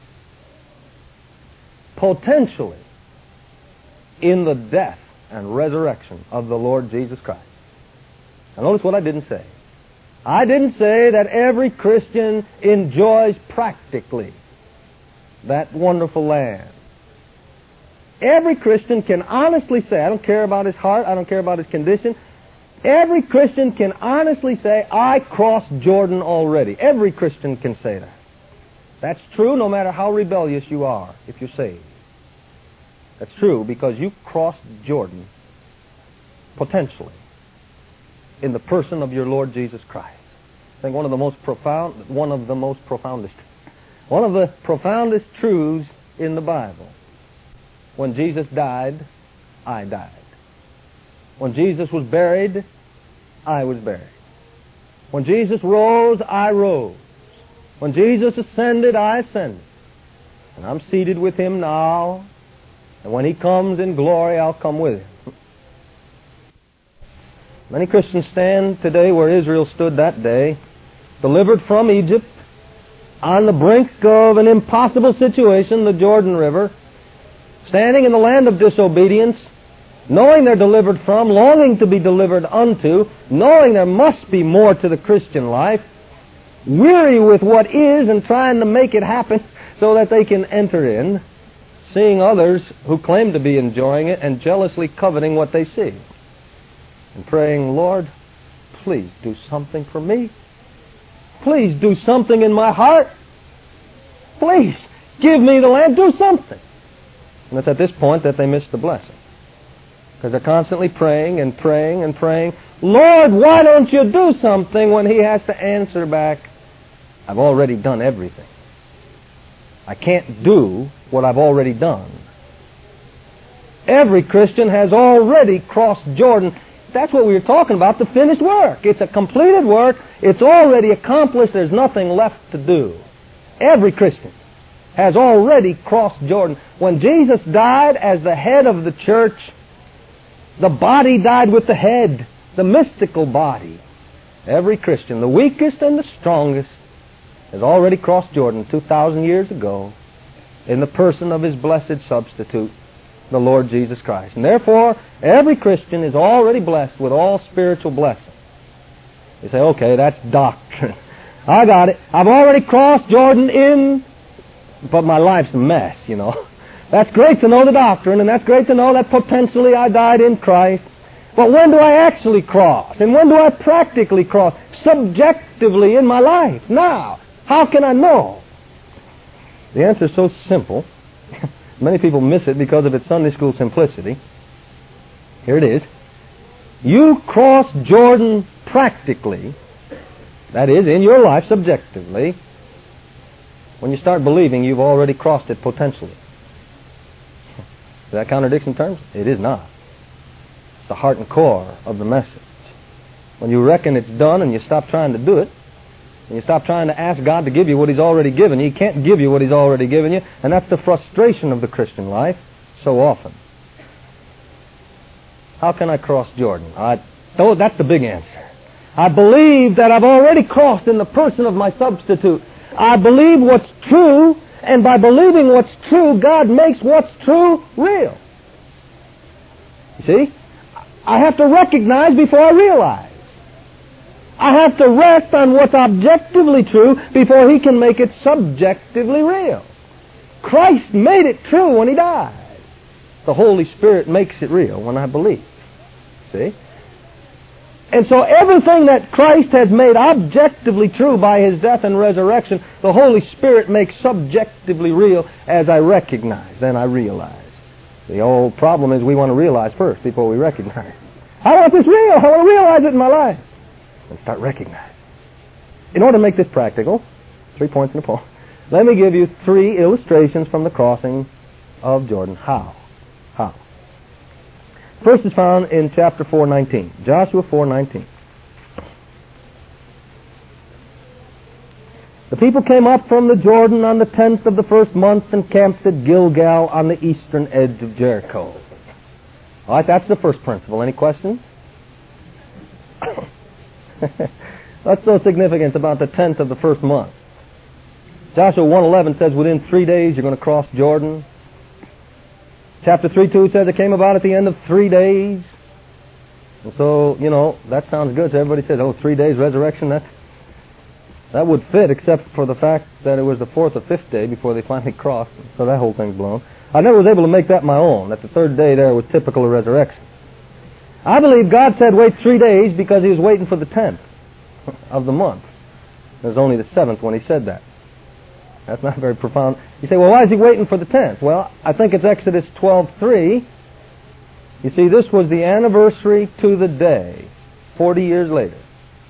potentially, in the death and resurrection of the Lord Jesus Christ. Now notice what I didn't say. I didn't say that every Christian enjoys practically that wonderful land. Every Christian can honestly say, I don't care about his heart, I don't care about his condition, every Christian can honestly say, I crossed Jordan already. Every Christian can say that. That's true no matter how rebellious you are if you're saved. That's true because you crossed Jordan potentially in the person of your Lord Jesus Christ. I think one of the profoundest truths in the Bible. When Jesus died, I died. When Jesus was buried, I was buried. When Jesus rose, I rose. When Jesus ascended, I ascended. And I'm seated with Him now. And when He comes in glory, I'll come with Him. Many Christians stand today where Israel stood that day, delivered from Egypt, on the brink of an impossible situation, the Jordan River, standing in the land of disobedience, knowing they're delivered from, longing to be delivered unto, knowing there must be more to the Christian life, weary with what is and trying to make it happen so that they can enter in, seeing others who claim to be enjoying it and jealously coveting what they see, and praying, Lord, please do something for me. Please do something in my heart. Please give me the land. Do something. And it's at this point that they miss the blessing. Because they're constantly praying and praying and praying, Lord, why don't you do something, when He has to answer back, I've already done everything. I can't do what I've already done. Every Christian has already crossed Jordan. That's what we were talking about, the finished work. It's a completed work. It's already accomplished. There's nothing left to do. Every Christian has already crossed Jordan. When Jesus died as the head of the church, the body died with the head, the mystical body. Every Christian, the weakest and the strongest, has already crossed Jordan 2,000 years ago in the person of His blessed substitute, the Lord Jesus Christ. And therefore, every Christian is already blessed with all spiritual blessings. You say, okay, that's doctrine. I got it. I've already crossed Jordan but my life's a mess, That's great to know the doctrine, and that's great to know that potentially I died in Christ. But when do I actually cross? And when do I practically cross? Subjectively in my life. Now, how can I know? The answer is so simple. Many people miss it because of its Sunday school simplicity. Here it is. You cross Jordan practically, that is, in your life subjectively, when you start believing you've already crossed it potentially. Is that contradiction terms? It is not. It's the heart and core of the message. When you reckon it's done and you stop trying to do it, and you stop trying to ask God to give you what He's already given you, He can't give you what He's already given you, and that's the frustration of the Christian life so often. How can I cross Jordan? That's the big answer. I believe that I've already crossed in the person of my substitute. I believe what's true, and by believing what's true, God makes what's true real. You see? I have to recognize before I realize. I have to rest on what's objectively true before He can make it subjectively real. Christ made it true when He died. The Holy Spirit makes it real when I believe. See? And so everything that Christ has made objectively true by His death and resurrection, the Holy Spirit makes subjectively real as I recognize, then I realize. The old problem is we want to realize first before we recognize. I want this real. I want to realize it in my life. And start recognizing. In order to make this practical, 3 points in the poem, let me give you 3 illustrations from the crossing of Jordan. How? First is found in chapter 4:19. Joshua 4:19. The people came up from the Jordan on the 10th of the first month and camped at Gilgal on the eastern edge of Jericho. All right, that's the first principle. Any questions? What's so significant about the 10th of the first month? Joshua 1:11 says within 3 days you're going to cross Jordan. Chapter 3:2 says it came about at the end of 3 days. And so, that sounds good. So everybody says, 3 days resurrection, that would fit, except for the fact that it was the 4th or 5th day before they finally crossed. So that whole thing's blown. I never was able to make that my own, that the 3rd day there was typical of resurrection. I believe God said wait 3 days because He was waiting for the 10th of the month. It was only the 7th when He said that. That's not very profound. You say, well, why is He waiting for the 10th? Well, I think it's Exodus 12:3. You see, this was the anniversary to the day, 40 years later,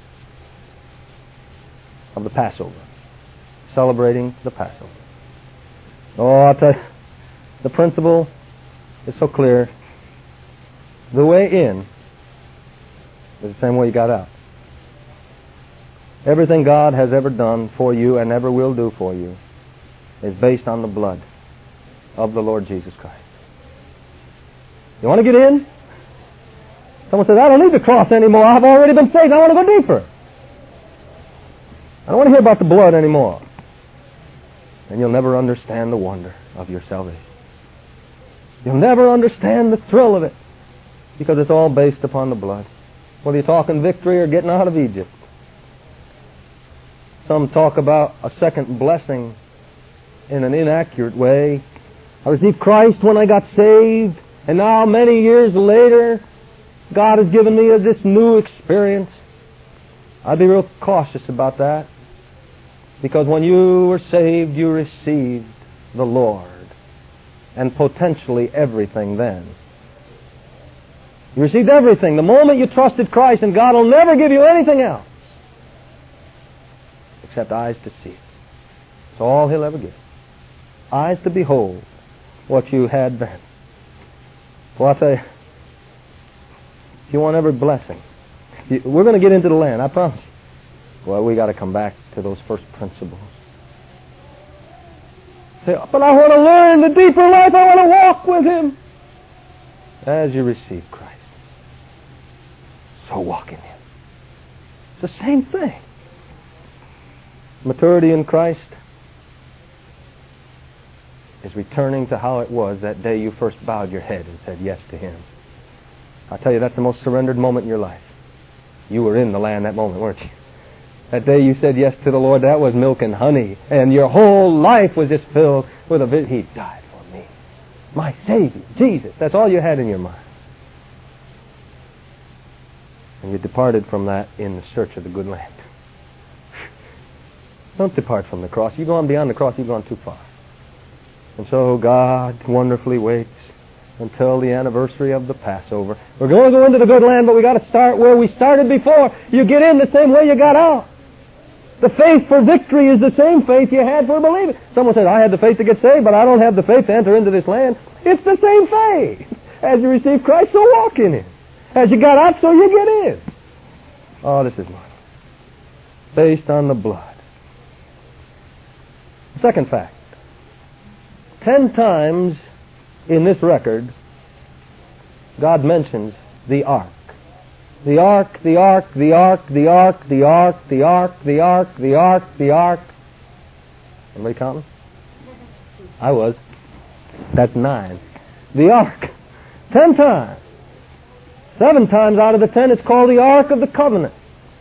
of the Passover, celebrating the Passover. Oh, I'll tell you, the principle is so clear. The way in is the same way you got out. Everything God has ever done for you and ever will do for you is based on the blood of the Lord Jesus Christ. You want to get in? Someone says, I don't need to cross anymore. I've already been saved. I want to go deeper. I don't want to hear about the blood anymore. And you'll never understand the wonder of your salvation. You'll never understand the thrill of it because it's all based upon the blood. Whether you're talking victory or getting out of Egypt. Some talk about a second blessing in an inaccurate way. I received Christ when I got saved, and now many years later, God has given me this new experience. I'd be real cautious about that, because when you were saved, you received the Lord, and potentially everything then. You received everything. The moment you trusted Christ, and God will never give you anything else except eyes to see it. That's all He'll ever give. Eyes to behold what you had then. Well, I'll tell you, if you want every blessing, we're going to get into the land, I promise you. Well, we got to come back to those first principles. Say, but I want to learn the deeper life. I want to walk with Him. As you receive Christ, so walk in Him. It's the same thing. Maturity in Christ is returning to how it was that day you first bowed your head and said yes to Him. I tell you, that's the most surrendered moment in your life. You were in the land that moment, weren't you? That day you said yes to the Lord, that was milk and honey, and your whole life was just filled with He died for me. My Savior, Jesus. That's all you had in your mind. And you departed from that in the search of the good land. Don't depart from the cross. You've gone beyond the cross. You've gone too far. And so God wonderfully waits until the anniversary of the Passover. We're going to go into the good land, but we got to start where we started before. You get in the same way you got out. The faith for victory is the same faith you had for believing. Someone said, I had the faith to get saved, but I don't have the faith to enter into this land. It's the same faith. As you receive Christ, so walk in it. As you got out, so you get in. Oh, this is mine. Based on the blood. Second fact. 10 times in this record, God mentions the ark. The ark, the ark, the ark, the ark, the ark, the ark, the ark, the ark, the ark. Anybody counting? I was. That's 9. The ark. 10 times. 7 times out of the 10 it's called the Ark of the Covenant.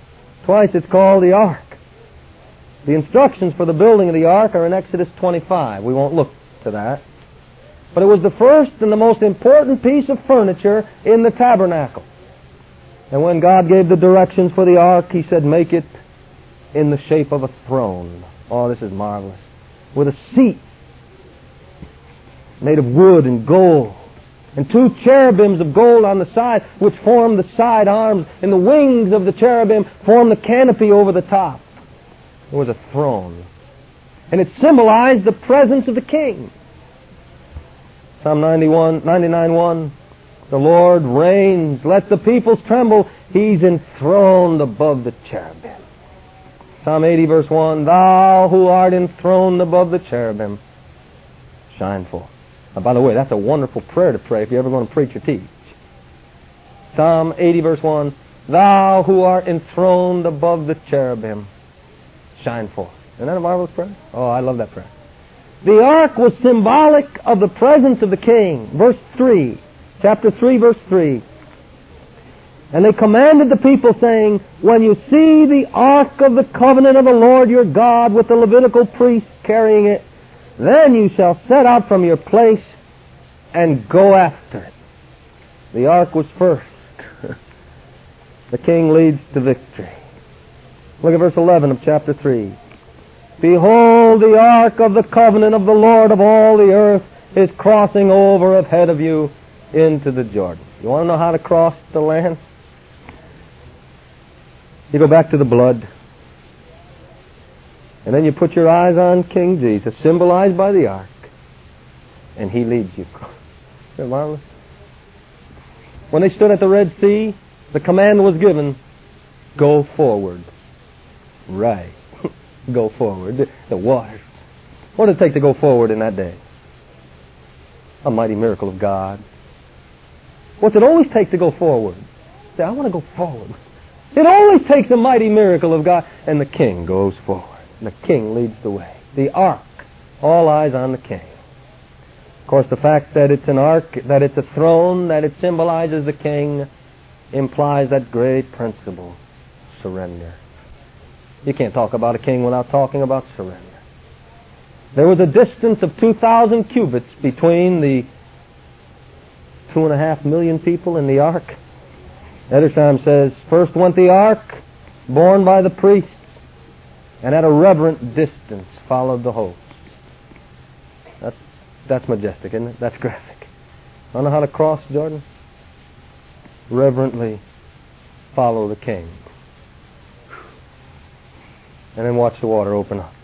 Twice it's called the ark. The instructions for the building of the ark are in Exodus 25. We won't look to that. But it was the first and the most important piece of furniture in the tabernacle. And when God gave the directions for the ark, He said, make it in the shape of a throne. Oh, this is marvelous. With a seat made of wood and gold, and 2 cherubims of gold on the side, which form the side arms, and the wings of the cherubim form the canopy over the top. It was a throne. And it symbolized the presence of the king. Psalm 99:1, the Lord reigns, let the peoples tremble, He's enthroned above the cherubim. Psalm 80 verse 1, thou who art enthroned above the cherubim, shine forth. Now, by the way, that's a wonderful prayer to pray if you're ever going to preach or teach. Psalm 80 verse 1, thou who art enthroned above the cherubim, shine forth. Isn't that a marvelous prayer? Oh, I love that prayer. The ark was symbolic of the presence of the king. Verse 3, chapter 3, verse 3. And they commanded the people, saying, when you see the ark of the covenant of the Lord your God with the Levitical priests carrying it, then you shall set out from your place and go after it. The ark was first. The king leads to victory. Look at verse 11 of chapter 3. Behold, the ark of the covenant of the Lord of all the earth is crossing over ahead of you into the Jordan. You want to know how to cross the land? You go back to the blood. And then you put your eyes on King Jesus, symbolized by the ark. And He leads you. Isn't that marvelous? When they stood at the Red Sea, the command was given, go forward. Right. Go forward. The waters. What did it take to go forward in that day? A mighty miracle of God. What's it always take to go forward? Say, I want to go forward. It always takes a mighty miracle of God. And the king goes forward. And the king leads the way. The ark. All eyes on the king. Of course, the fact that it's an ark, that it's a throne, that it symbolizes the king, implies that great principle, surrender. You can't talk about a king without talking about surrender. There was a distance of 2,000 cubits between the 2.5 million people in the ark. Edersheim says, first went the ark, borne by the priests, and at a reverent distance followed the host. That's majestic, isn't it? That's graphic. I know how to cross Jordan? Reverently follow the king. And then watch the water open up.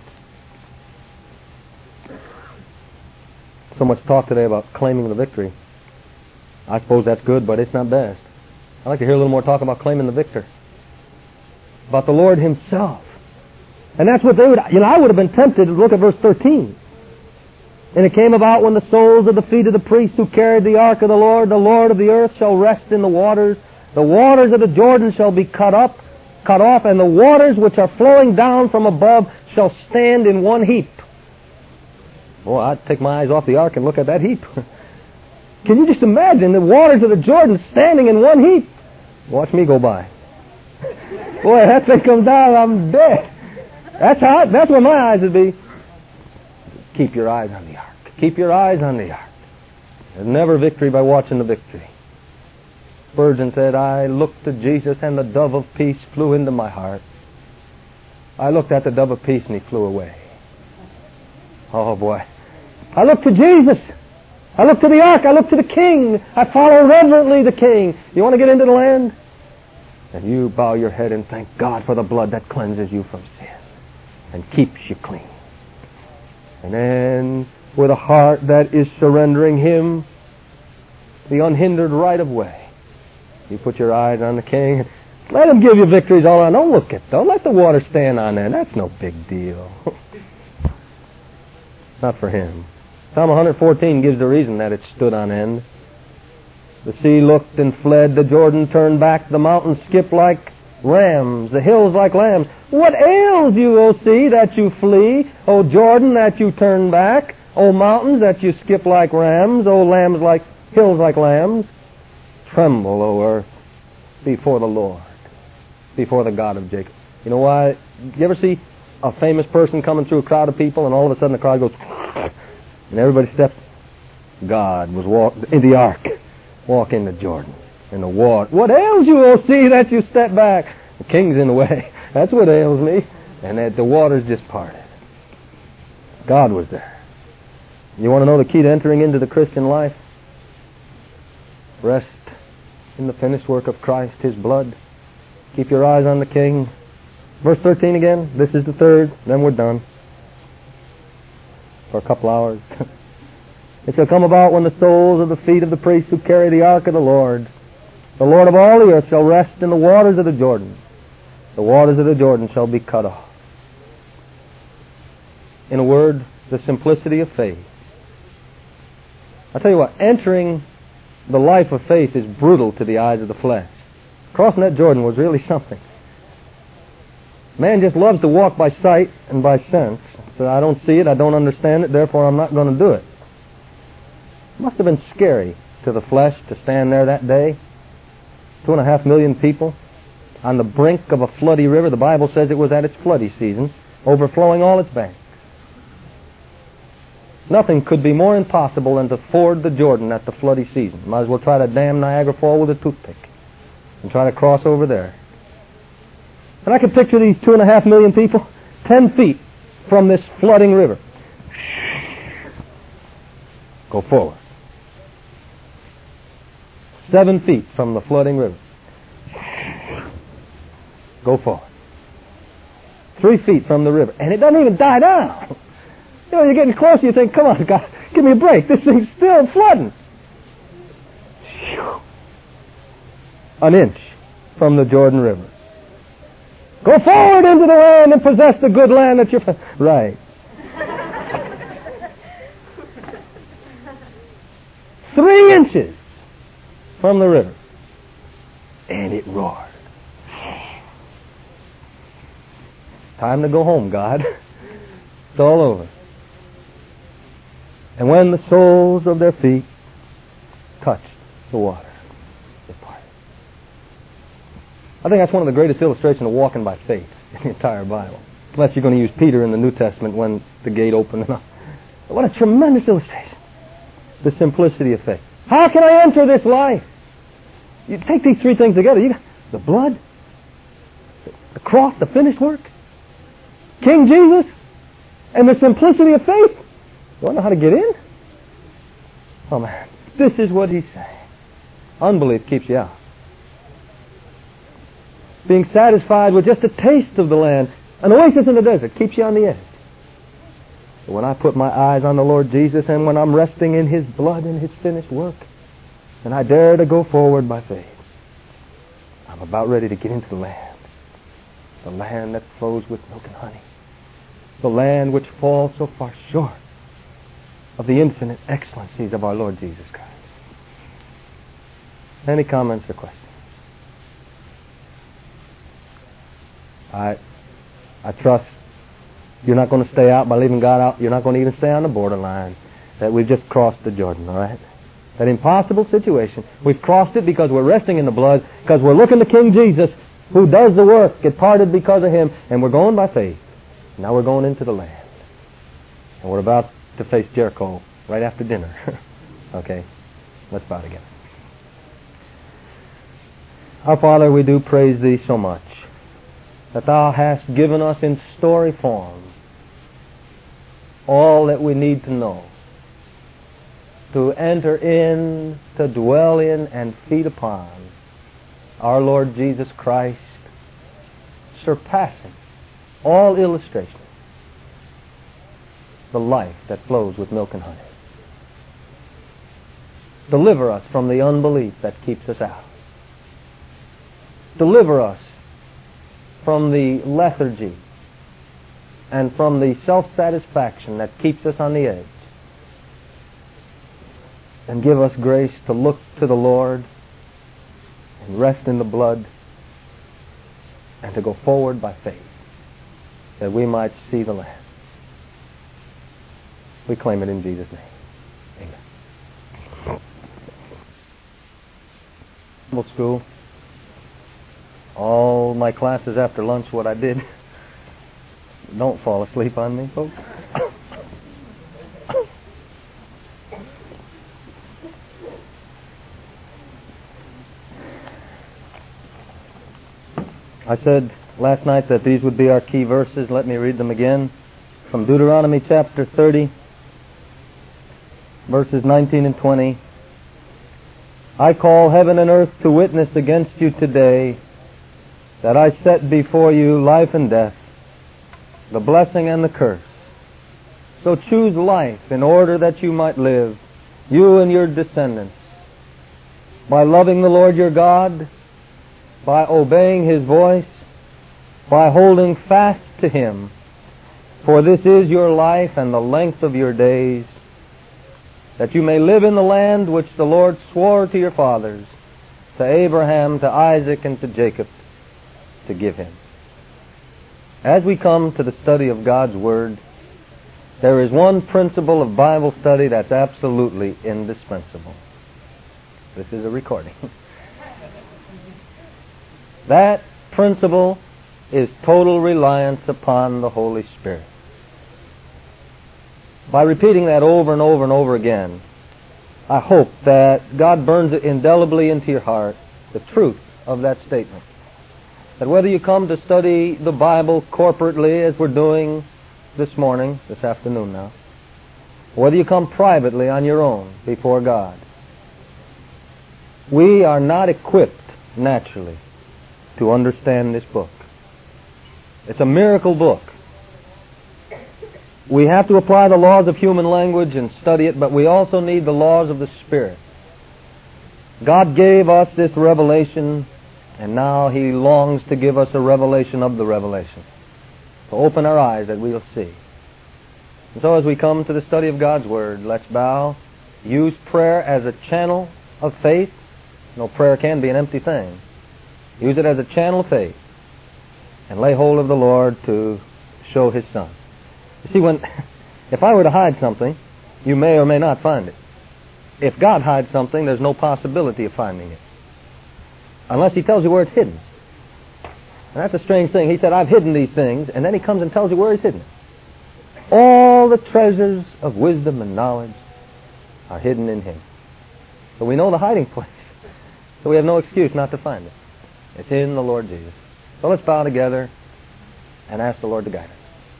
So much talk today about claiming the victory. I suppose that's good, but it's not best. I'd like to hear a little more talk about claiming the victor. About the Lord Himself. And that's what they would... I would have been tempted to look at verse 13. And it came about when the soles of the feet of the priests who carried the ark of the Lord of the earth shall rest in the waters. The waters of the Jordan shall be cut off, and the waters which are flowing down from above shall stand in one heap. Boy, I'd take my eyes off the ark and look at that heap. Can you just imagine the waters of the Jordan standing in one heap? Watch me go by. Boy, that thing comes down, I'm dead. That's where my eyes would be. Keep your eyes on the ark. Keep your eyes on the ark. There's never victory by watching the victory. Spurgeon said, I looked to Jesus and the dove of peace flew into my heart. I looked at the dove of peace and he flew away. Oh boy. I looked to Jesus. I looked to the ark. I looked to the king. I follow reverently the king. You want to get into the land? And you bow your head and thank God for the blood that cleanses you from sin and keeps you clean. And then, with a heart that is surrendering Him the unhindered right of way, you put your eyes on the king. Let Him give you victories all around. Don't look at them. Don't let the water stand on there. That's no big deal. Not for Him. Psalm 114 gives the reason that it stood on end. The sea looked and fled. The Jordan turned back. The mountains skipped like rams. The hills like lambs. What ails you, O sea, that you flee? O Jordan, that you turn back? O mountains, that you skip like rams? O lambs like hills like lambs? Tremble, O earth, before the Lord, before the God of Jacob. You know why? You ever see a famous person coming through a crowd of people, and all of a sudden the crowd goes, and everybody steps? God was in the ark, walk into Jordan, in the water. What ails you, O sea, that you step back? The king's in the way. That's what ails me. And that the water's just parted. God was there. You want to know the key to entering into the Christian life? Rest in the finished work of Christ, His blood. Keep your eyes on the King. Verse 13 again. This is the third, then we're done. For a couple hours. It shall come about when the soles of the feet of the priests who carry the ark of the Lord of all the earth, shall rest in the waters of the Jordan. The waters of the Jordan shall be cut off. In a word, the simplicity of faith. I tell you what, entering the life of faith is brutal to the eyes of the flesh. Crossing that Jordan was really something. Man just loves to walk by sight and by sense. So I don't see it, I don't understand it, therefore I'm not going to do it. It must have been scary to the flesh to stand there that day. 2.5 million people on the brink of a floody river. The Bible says it was at its floody season, overflowing all its banks. Nothing could be more impossible than to ford the Jordan at the floody season. Might as well try to dam Niagara Falls with a toothpick and try to cross over there. And I could picture these 2.5 million people 10 feet from this flooding river. Go forward. 7 feet from the flooding river. Go forward. 3 feet from the river. And it doesn't even die down. You know, you're getting closer, you think, come on, God, give me a break. This thing's still flooding. An inch from the Jordan River. Go forward into the land and possess the good land that you're... Right. 3 inches from the river. And it roared. Time to go home, God. It's all over. And when the soles of their feet touched the water, it parted. I think that's one of the greatest illustrations of walking by faith in the entire Bible. Unless you're going to use Peter in the New Testament when the gate opened. What a tremendous illustration. The simplicity of faith. How can I enter this life? You take these 3 things together. You got the blood, the cross, the finished work, King Jesus, and the simplicity of faith. You want to know how to get in? Oh man, this is what he's saying. Unbelief keeps you out. Being satisfied with just a taste of the land, an oasis in the desert, keeps you on the edge. But when I put my eyes on the Lord Jesus and when I'm resting in His blood and His finished work, and I dare to go forward by faith, I'm about ready to get into the land that flows with milk and honey, the land which falls so far short of the infinite excellencies of our Lord Jesus Christ. Any comments or questions? I trust you're not going to stay out by leaving God out. You're not going to even stay on the borderline. That we've just crossed the Jordan, all right? That impossible situation. We've crossed it because we're resting in the blood, because we're looking to King Jesus, who does the work. It parted because of Him, and we're going by faith. Now we're going into the land. And we're about to face Jericho right after dinner. Okay, let's bow together. Our Father, we do praise Thee so much that Thou hast given us in story form all that we need to know to enter in, to dwell in, and feed upon our Lord Jesus Christ, surpassing all illustration, the life that flows with milk and honey. Deliver us from the unbelief that keeps us out. Deliver us from the lethargy and from the self-satisfaction that keeps us on the edge. And give us grace to look to the Lord and rest in the blood and to go forward by faith that we might see the land. We claim it in Jesus' name. Amen. Bible school. All told my classes after lunch what I did. Don't fall asleep on me, folks. I said last night that these would be our key verses. Let me read them again. From Deuteronomy chapter 30, verses 19 and 20. I call heaven and earth to witness against you today that I set before you life and death, the blessing and the curse. So choose life in order that you might live, you and your descendants, by loving the Lord your God, by obeying His voice, by holding fast to Him. For this is your life and the length of your days, that you may live in the land which the Lord swore to your fathers, to Abraham, to Isaac, and to Jacob, to give him. As we come to the study of God's Word, there is one principle of Bible study that's absolutely indispensable. This is a recording. That principle is total reliance upon the Holy Spirit. By repeating that over and over and over again, I hope that God burns it indelibly into your heart, the truth of that statement. That whether you come to study the Bible corporately, as we're doing this morning, this afternoon now, or whether you come privately on your own before God, we are not equipped naturally to understand this book. It's a miracle book. We have to apply the laws of human language and study it, but we also need the laws of the Spirit. God gave us this revelation, and now He longs to give us a revelation of the revelation, to open our eyes that we'll see. And so as we come to the study of God's Word, let's bow, use prayer as a channel of faith. No, prayer can be an empty thing. Use it as a channel of faith, and lay hold of the Lord to show His Son. You see, if I were to hide something, you may or may not find it. If God hides something, there's no possibility of finding it, unless He tells you where it's hidden. And that's a strange thing. He said, I've hidden these things, and then He comes and tells you where He's hidden it. All the treasures of wisdom and knowledge are hidden in Him. So we know the hiding place. So we have no excuse not to find it. It's in the Lord Jesus. So let's bow together and ask the Lord to guide us.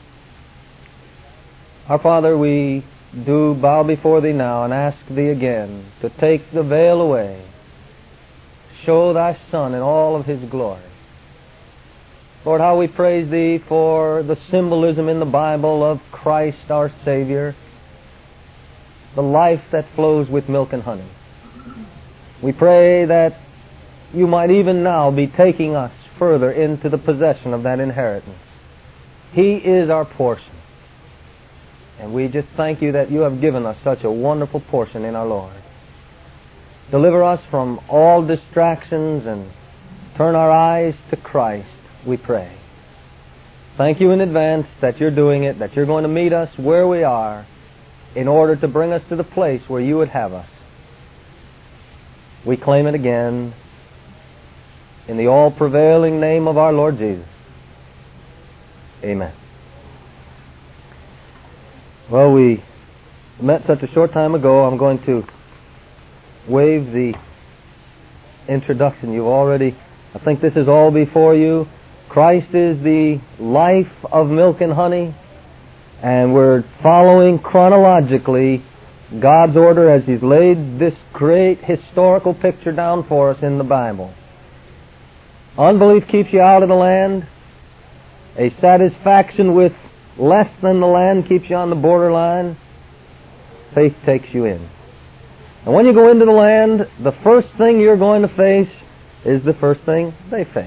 Our Father, we do bow before Thee now and ask Thee again to take the veil away. Show Thy Son in all of His glory. Lord, how we praise Thee for the symbolism in the Bible of Christ our Savior, the life that flows with milk and honey. We pray that You might even now be taking us further into the possession of that inheritance. He is our portion. And we just thank You that You have given us such a wonderful portion in our Lord. Deliver us from all distractions and turn our eyes to Christ, we pray. Thank You in advance that You're doing it, that You're going to meet us where we are in order to bring us to the place where You would have us. We claim it again in the all-prevailing name of our Lord Jesus. Amen. Well, we met such a short time ago. I'm going to waive the introduction. You've already, I think this is all before you. Christ is the life of milk and honey, and we're following chronologically God's order as He's laid this great historical picture down for us in the Bible. Unbelief keeps you out of the land. A satisfaction with less than the land keeps you on the borderline. Faith takes you in. And when you go into the land, the first thing you're going to face is the first thing they face.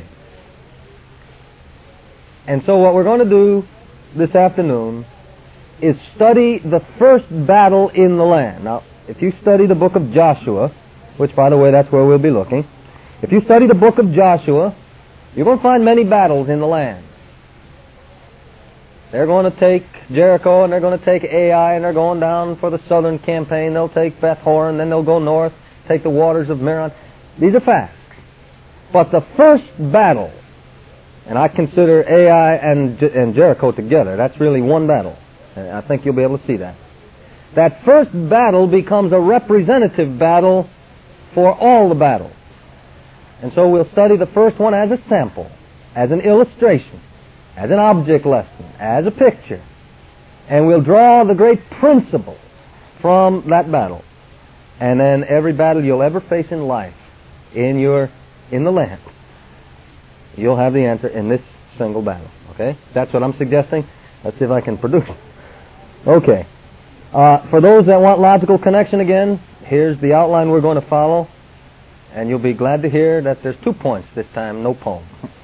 And so what we're going to do this afternoon is study the first battle in the land. Now, if you study the book of Joshua, which, by the way, that's where we'll be looking. If you study the book of Joshua, you're going to find many battles in the land. They're going to take Jericho, and they're going to take Ai, and they're going down for the southern campaign. They'll take Beth Horon, then they'll go north, take the waters of Meron. These are facts. But the first battle And I consider Ai and Jericho together. That's really one battle. I think you'll be able to see that. That first battle becomes a representative battle for all the battles. And so we'll study the first one as a sample, as an illustration, as an object lesson, as a picture. And we'll draw the great principle from that battle. And then every battle you'll ever face in life, in the land, you'll have the answer in this single battle. Okay? That's what I'm suggesting. Let's see if I can produce it. Okay. For those that want logical connection again, here's the outline we're going to follow. And you'll be glad to hear that there's 2 points this time, no poem.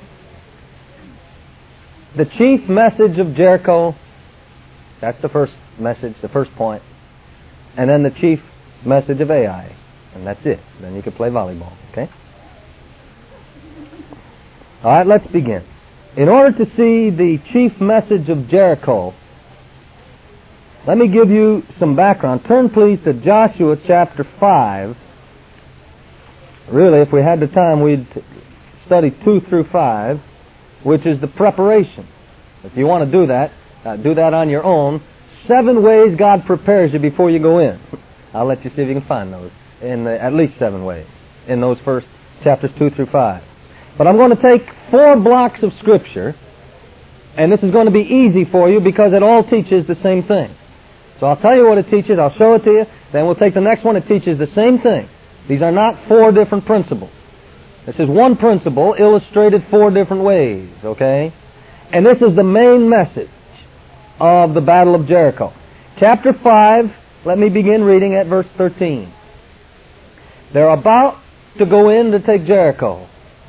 The chief message of Jericho, that's the first message, the first point. And then the chief message of Ai, and that's it. Then you can play volleyball, okay? All right, let's begin. In order to see the chief message of Jericho, let me give you some background. Turn, please, to Joshua chapter 5. Really, if we had the time, we'd study 2 through 5, which is the preparation. If you want to do that on your own. 7 ways God prepares you before you go in. I'll let you see if you can find those in at least 7 ways in those first chapters 2 through 5. But I'm going to take 4 blocks of Scripture, and this is going to be easy for you because it all teaches the same thing. So I'll tell you what it teaches, I'll show it to you, then we'll take the next one, it teaches the same thing. These are not 4 different principles. This is one principle illustrated 4 different ways, okay? And this is the main message of the Battle of Jericho. Chapter 5, let me begin reading at verse 13. They're about to go in to take Jericho.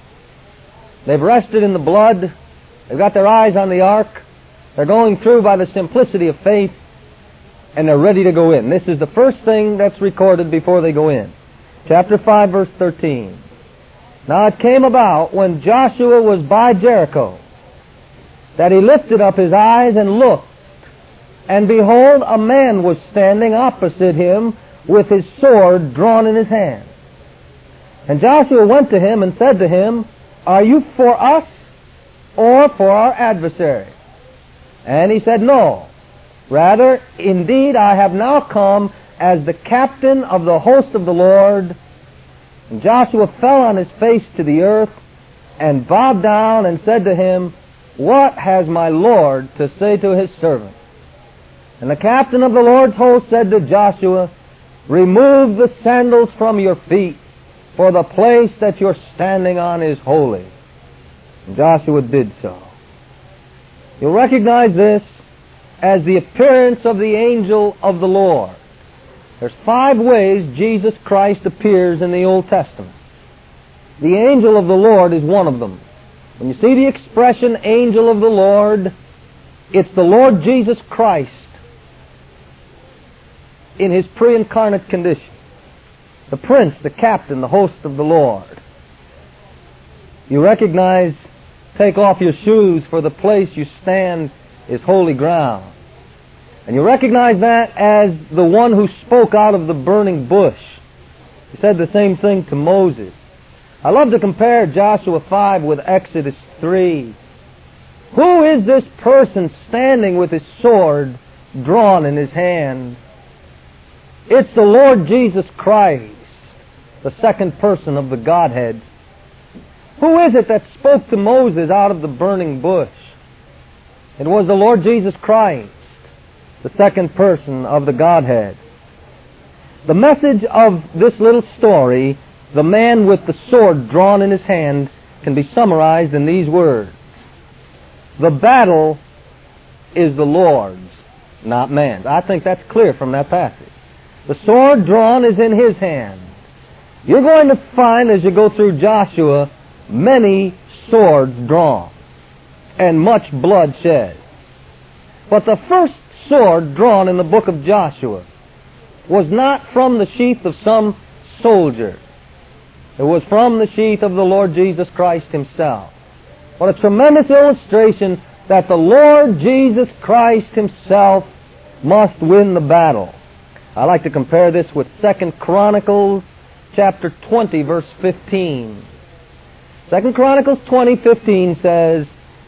They've rested in the blood. They've got their eyes on the ark. They're going through by the simplicity of faith, and they're ready to go in. This is the first thing that's recorded before they go in. Chapter 5, verse 13. Now it came about when Joshua was by Jericho that he lifted up his eyes and looked, and behold, a man was standing opposite him with his sword drawn in his hand. And Joshua went to him and said to him, Are you for us or for our adversary? And he said, No. Rather, indeed, I have now come as the captain of the host of the Lord. And Joshua fell on his face to the earth and bowed down and said to him, What has my Lord to say to his servant? And the captain of the Lord's host said to Joshua, Remove the sandals from your feet, for the place that you're standing on is holy. And Joshua did so. You'll recognize this as the appearance of the angel of the Lord. There's 5 ways Jesus Christ appears in the Old Testament. The angel of the Lord is one of them. When you see the expression angel of the Lord, it's the Lord Jesus Christ in his pre-incarnate condition. The prince, the captain, the host of the Lord. You recognize, take off your shoes, for the place you stand is holy ground. And you recognize that as the one who spoke out of the burning bush. He said the same thing to Moses. I love to compare Joshua 5 with Exodus 3. Who is this person standing with his sword drawn in his hand? It's the Lord Jesus Christ, the second person of the Godhead. Who is it that spoke to Moses out of the burning bush? It was the Lord Jesus Christ, the second person of the Godhead. The message of this little story, the man with the sword drawn in his hand, can be summarized in these words. The battle is the Lord's, not man's. I think that's clear from that passage. The sword drawn is in his hand. You're going to find, as you go through Joshua, many swords drawn and much blood shed. But the first sword drawn in the book of Joshua was not from the sheath of some soldier. It was from the sheath of the Lord Jesus Christ himself. What a tremendous illustration that the Lord Jesus Christ himself must win the battle. I like to compare this with 2 Chronicles chapter 20, verse 15. 2 Chronicles 20:15 says,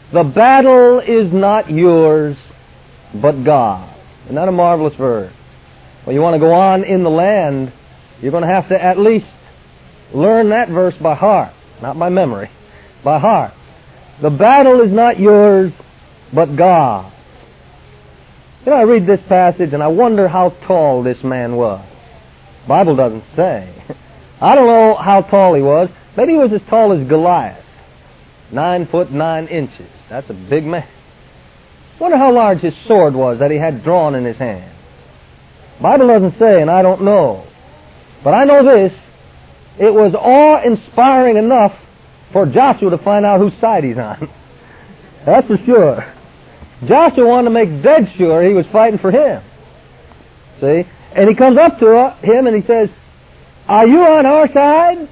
The battle is not yours, but God's. Isn't that a marvelous verse? Well, you want to go on in the land, you're going to have to at least learn that verse by heart. Not by memory, by heart. The battle is not yours, but God's. You know, I read this passage and I wonder how tall this man was. The Bible doesn't say. I don't know how tall he was. Maybe he was as tall as Goliath. 9 foot 9 inches. That's a big man. Wonder how large his sword was that he had drawn in his hand. The Bible doesn't say, and I don't know. But I know this. It was awe-inspiring enough for Joshua to find out whose side he's on. That's for sure. Joshua wanted to make dead sure he was fighting for him. See? And he comes up to him and he says, "Are you on our side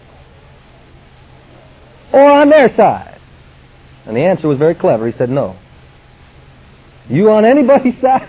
or on their side?" And the answer was very clever. He said, "No." "You on anybody's side?"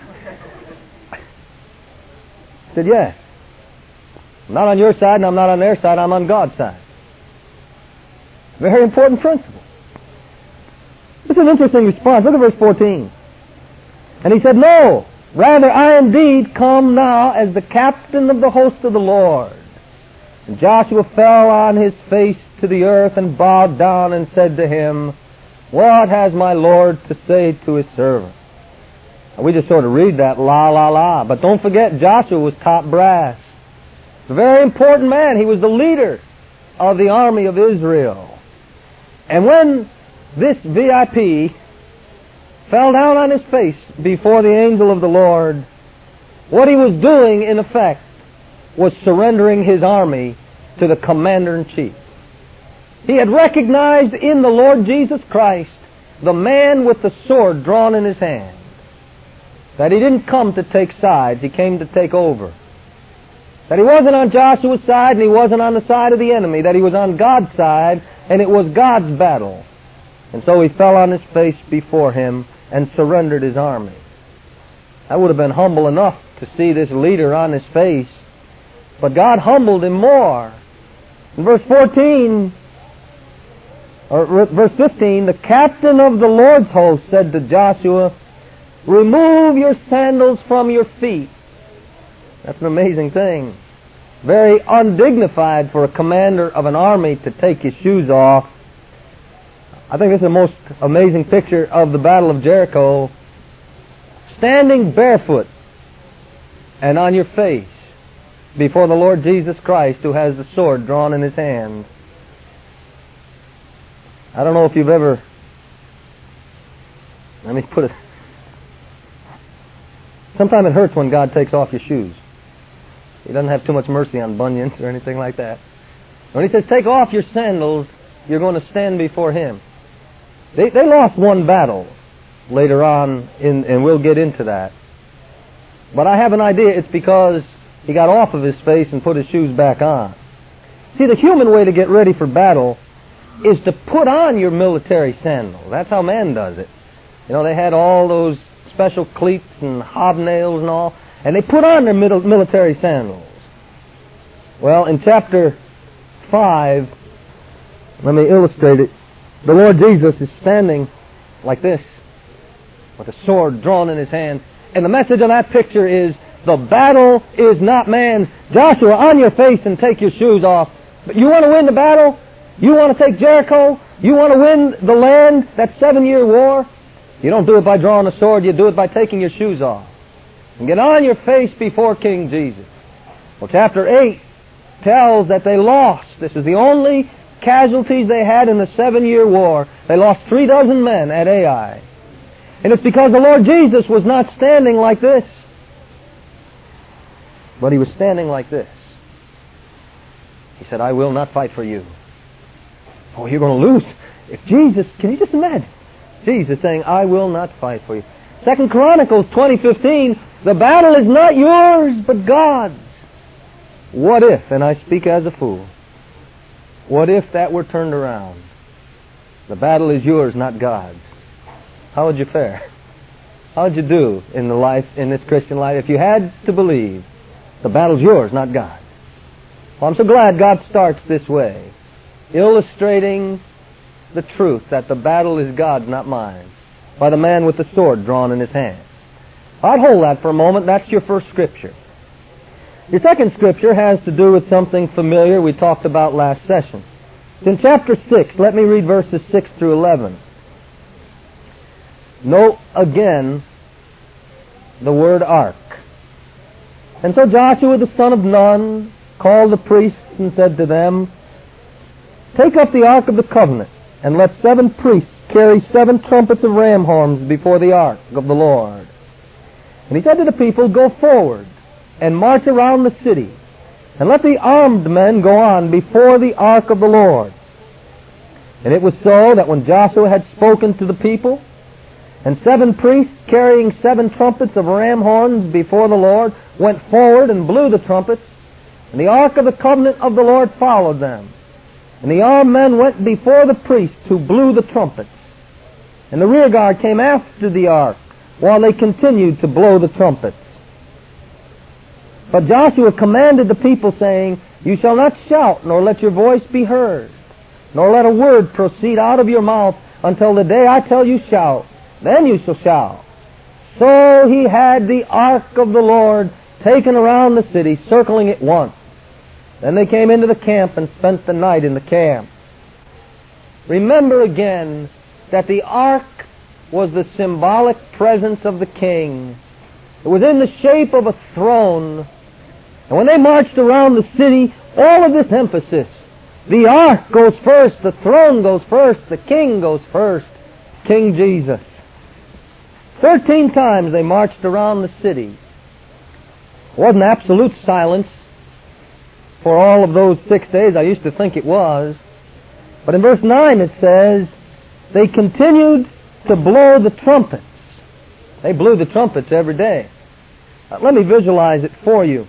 He said, "Yes. I'm not on your side and I'm not on their side. I'm on God's side." Very important principle. This is an interesting response. Look at verse 14. And he said, "No, rather I indeed come now as the captain of the host of the Lord." And Joshua fell on his face to the earth and bowed down and said to him, "What has my Lord to say to his servant?" Now, we just sort of read that, la, la, la. But don't forget, Joshua was top brass. He's a very important man. He was the leader of the army of Israel. And when this VIP fell down on his face before the angel of the Lord, what he was doing, in effect, was surrendering his army to the commander-in-chief. He had recognized in the Lord Jesus Christ the man with the sword drawn in his hand, that he didn't come to take sides, he came to take over. That he wasn't on Joshua's side and he wasn't on the side of the enemy, that he was on God's side and it was God's battle. And so he fell on his face before him and surrendered his army. That would have been humble enough to see this leader on his face, but God humbled him more. In verse 14, or verse 15, the captain of the Lord's host said to Joshua, "Remove your sandals from your feet." That's an amazing thing. Very undignified for a commander of an army to take his shoes off. I think this is the most amazing picture of the Battle of Jericho. Standing barefoot and on your face before the Lord Jesus Christ, who has the sword drawn in his hand. I don't know if you've ever... Let me put it... Sometimes it hurts when God takes off your shoes. He doesn't have too much mercy on bunions or anything like that. When he says, "Take off your sandals," you're going to stand before him. They lost one battle later on, and we'll get into that. But I have an idea it's because he got off of his face and put his shoes back on. See, the human way to get ready for battle is to put on your military sandals. That's how man does it. You know, they had all those special cleats and hobnails and all, and they put on their military sandals. Well, in chapter 5, let me illustrate it. The Lord Jesus is standing like this, with a sword drawn in his hand. And the message on that picture is, the battle is not man's. Joshua, on your face and take your shoes off. But you want to win the battle? You want to take Jericho? You want to win the land, that 7-year war? You don't do it by drawing a sword, you do it by taking your shoes off. And get on your face before King Jesus. Well, chapter 8 tells that they lost. This is the only casualties they had in the 7-year war. They lost 36 men at Ai. And it's because the Lord Jesus was not standing like this, but he was standing like this. He said, "I will not fight for you." Oh, you're going to lose. If Jesus, can you just imagine? Jesus saying, "I will not fight for you." 2 Chronicles 20:15, the battle is not yours, but God's. What if, and I speak as a fool, what if that were turned around? The battle is yours, not God's. How would you fare? How would you do in the life, in this Christian life, if you had to believe the battle's yours, not God's? Well, I'm so glad God starts this way, illustrating the truth that the battle is God's, not mine, by the man with the sword drawn in his hand. I'd hold that for a moment. That's your first scripture. Your second scripture has to do with something familiar we talked about last session. It's in chapter 6. Let me read verses 6 through 11. Note again the word ark. And so Joshua the son of Nun called the priests and said to them, "Take up the ark of the covenant, and let 7 priests carry 7 trumpets of ram horns before the ark of the Lord." And he said to the people, "Go forward and march around the city, and let the armed men go on before the ark of the Lord." And it was so that when Joshua had spoken to the people, and 7 priests carrying 7 trumpets of ram horns before the Lord went forward and blew the trumpets, and the ark of the covenant of the Lord followed them. And the armed men went before the priests who blew the trumpets. And the rear guard came after the ark while they continued to blow the trumpets. But Joshua commanded the people, saying, "You shall not shout, nor let your voice be heard, nor let a word proceed out of your mouth until the day I tell you shout. Then you shall shout." So he had the ark of the Lord taken around the city, circling it once. Then they came into the camp and spent the night in the camp. Remember again that the ark was the symbolic presence of the king. It was in the shape of a throne. And when they marched around the city, all of this emphasis, the ark goes first, the throne goes first, the king goes first, King Jesus. 13 times they marched around the city. It wasn't absolute silence for all of those 6 days. I used to think it was. But in verse 9 it says, they continued to blow the trumpets. They blew the trumpets every day. Let me visualize it for you.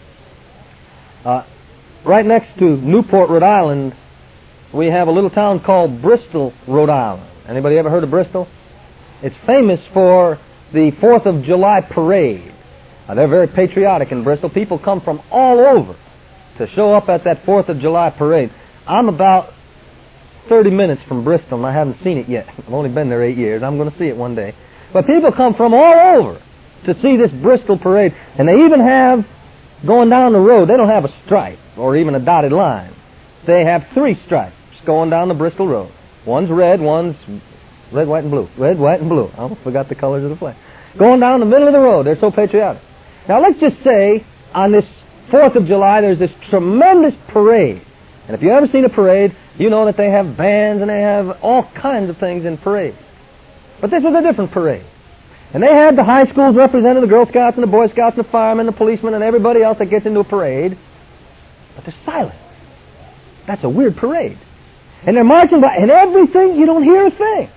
Right next to Newport, Rhode Island, we have a little town called Bristol, Rhode Island. Anybody ever heard of Bristol? It's famous for the 4th of July parade. They're very patriotic in Bristol. People come from all over to show up at that 4th of July parade. I'm about 30 minutes from Bristol, and I haven't seen it yet. I've only been there 8 years. I'm going to see it one day. But people come from all over to see this Bristol parade. And they even have, going down the road, they don't have a stripe or even a dotted line. They have 3 stripes going down the Bristol road. One's red, one's red, white, and blue. Red, white, and blue. I almost forgot the colors of the flag. Going down the middle of the road. They're so patriotic. Now let's just say on this 4th of July there's this tremendous parade. And if you've ever seen a parade, you know that they have bands and they have all kinds of things in parades. But this was a different parade. And they had the high schools representing the Girl Scouts and the Boy Scouts and the firemen, the policemen, and everybody else that gets into a parade. But they're silent. That's a weird parade. And they're marching by, and everything, you don't hear a thing.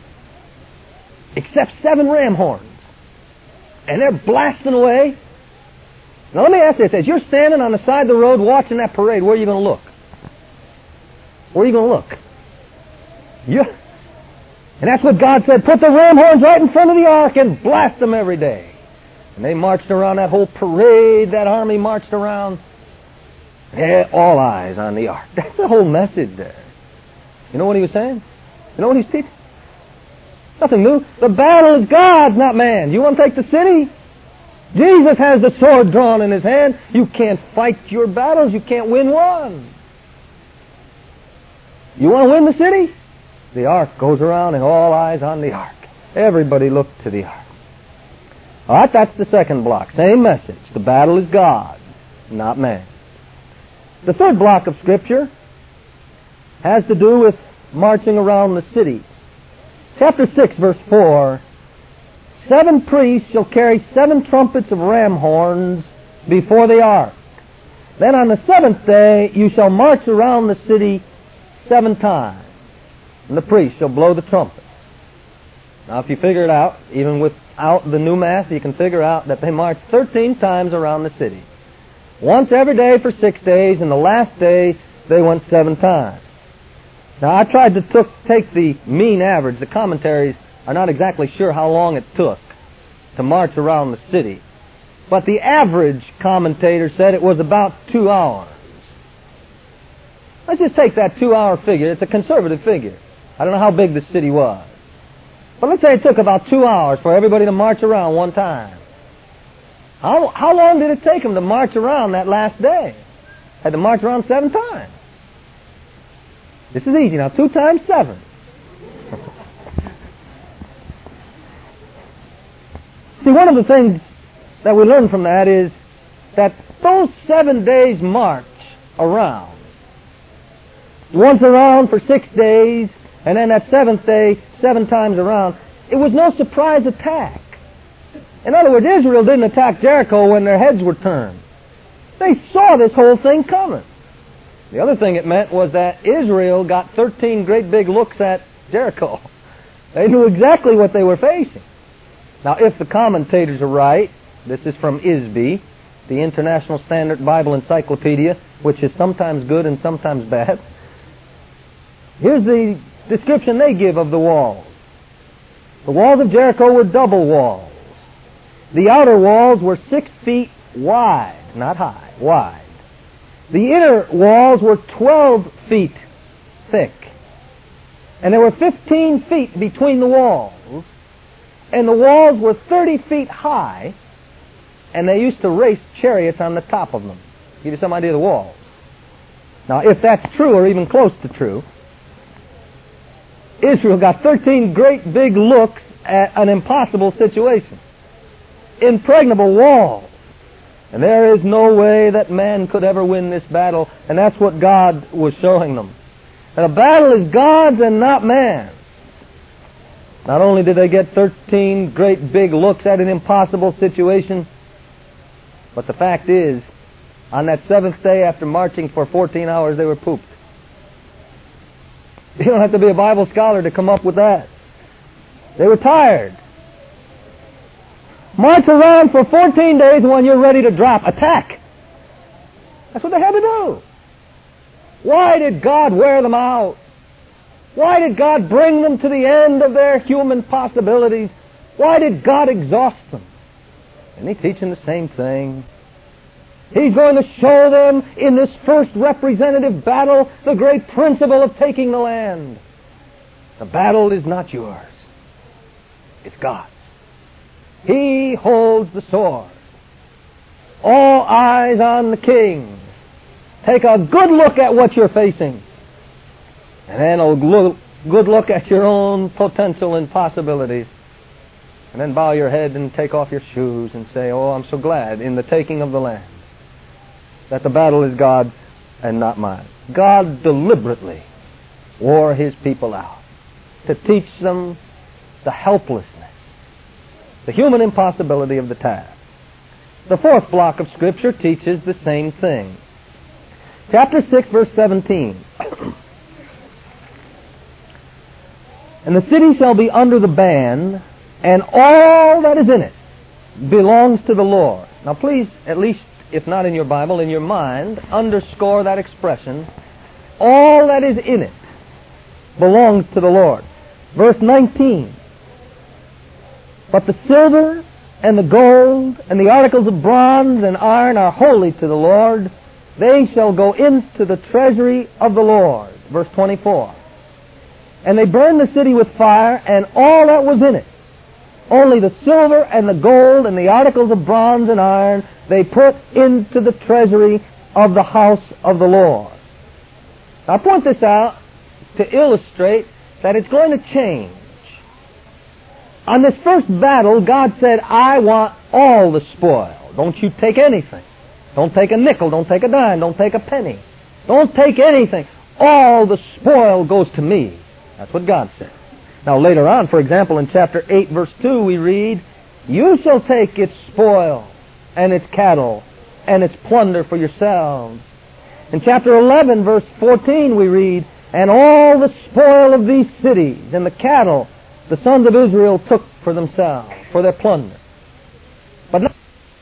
Except 7 ram horns. And they're blasting away. Now let me ask you this. As you're standing on the side of the road watching that parade, where are you going to look? Where are you going to look? And that's what God said. Put the ram horns right in front of the ark and blast them every day. And they marched around that whole parade. That army marched around. All eyes on the ark. That's the whole message there. You know what he was saying? You know what he's teaching? Nothing new. The battle is God's, not man's. You want to take the city? Jesus has the sword drawn in his hand. You can't fight your battles. You can't win one. You want to win the city? The ark goes around and all eyes on the ark. Everybody looked to the ark. All right, that's the second block. Same message. The battle is God, not man. The third block of Scripture has to do with marching around the city. Chapter 6, verse 4, 7 priests shall carry 7 trumpets of ram horns before the ark. Then on the 7th day you shall march around the city 7 times, and the priest shall blow the trumpets. Now if you figure it out, even without the new math, you can figure out that they marched 13 times around the city. Once every day for 6 days, and the last day they went 7 times. Now I tried to take the mean average. The commentaries are not exactly sure how long it took to march around the city. But the average commentator said it was about 2 hours. Let's just take that 2-hour figure. It's a conservative figure. I don't know how big the city was. But let's say it took about 2 hours for everybody to march around one time. How long did it take them to march around that last day? Had to march around 7 times. This is easy now. 2 times 7. See, one of the things that we learn from that is that those 7 days march around, once around for 6 days, and then that 7th day, 7 times around, it was no surprise attack. In other words, Israel didn't attack Jericho when their heads were turned. They saw this whole thing coming. The other thing it meant was that Israel got 13 great big looks at Jericho. They knew exactly what they were facing. Now, if the commentators are right, this is from ISB, the International Standard Bible Encyclopedia, which is sometimes good and sometimes bad. Here's the description they give of the walls. The walls of Jericho were double walls. The outer walls were 6 feet wide, not high, wide. The inner walls were 12 feet thick. And there were 15 feet between the walls. And the walls were 30 feet high. And they used to race chariots on the top of them. Give you some idea of the walls. Now, if that's true, or even close to true, Israel got 13 great big looks at an impossible situation. Impregnable walls. And there is no way that man could ever win this battle, and that's what God was showing them. And the battle is God's and not man's. Not only did they get 13 great big looks at an impossible situation, but the fact is, on that 7th day after marching for 14 hours, they were pooped. You don't have to be a Bible scholar to come up with that. They were tired. March around for 14 days, and when you're ready to drop, attack. That's what they had to do. Why did God wear them out? Why did God bring them to the end of their human possibilities? Why did God exhaust them? Isn't He teaching the same thing? He's going to show them in this first representative battle the great principle of taking the land. The battle is not yours. It's God's. He holds the sword. All eyes on the king. Take a good look at what you're facing. And then a good look at your own potential and possibilities. And then bow your head and take off your shoes and say, oh, I'm so glad in the taking of the land that the battle is God's and not mine. God deliberately wore His people out to teach them the helplessness, the human impossibility of the task. The 4th block of Scripture teaches the same thing. Chapter 6, verse 17. And the city shall be under the ban, and all that is in it belongs to the Lord. Now please, at least if not in your Bible, in your mind, underscore that expression. All that is in it belongs to the Lord. Verse 19. But the silver and the gold and the articles of bronze and iron are holy to the Lord. They shall go into the treasury of the Lord. Verse 24. And they burned the city with fire and all that was in it. Only the silver and the gold and the articles of bronze and iron they put into the treasury of the house of the Lord. Now I point this out to illustrate that it's going to change. On this first battle, God said, I want all the spoil. Don't you take anything. Don't take a nickel. Don't take a dime. Don't take a penny. Don't take anything. All the spoil goes to me. That's what God said. Now later on, for example, in chapter 8, verse 2, we read, you shall take its spoil and its cattle and its plunder for yourselves. In chapter 11, verse 14, we read, and all the spoil of these cities and the cattle the sons of Israel took for themselves, for their plunder.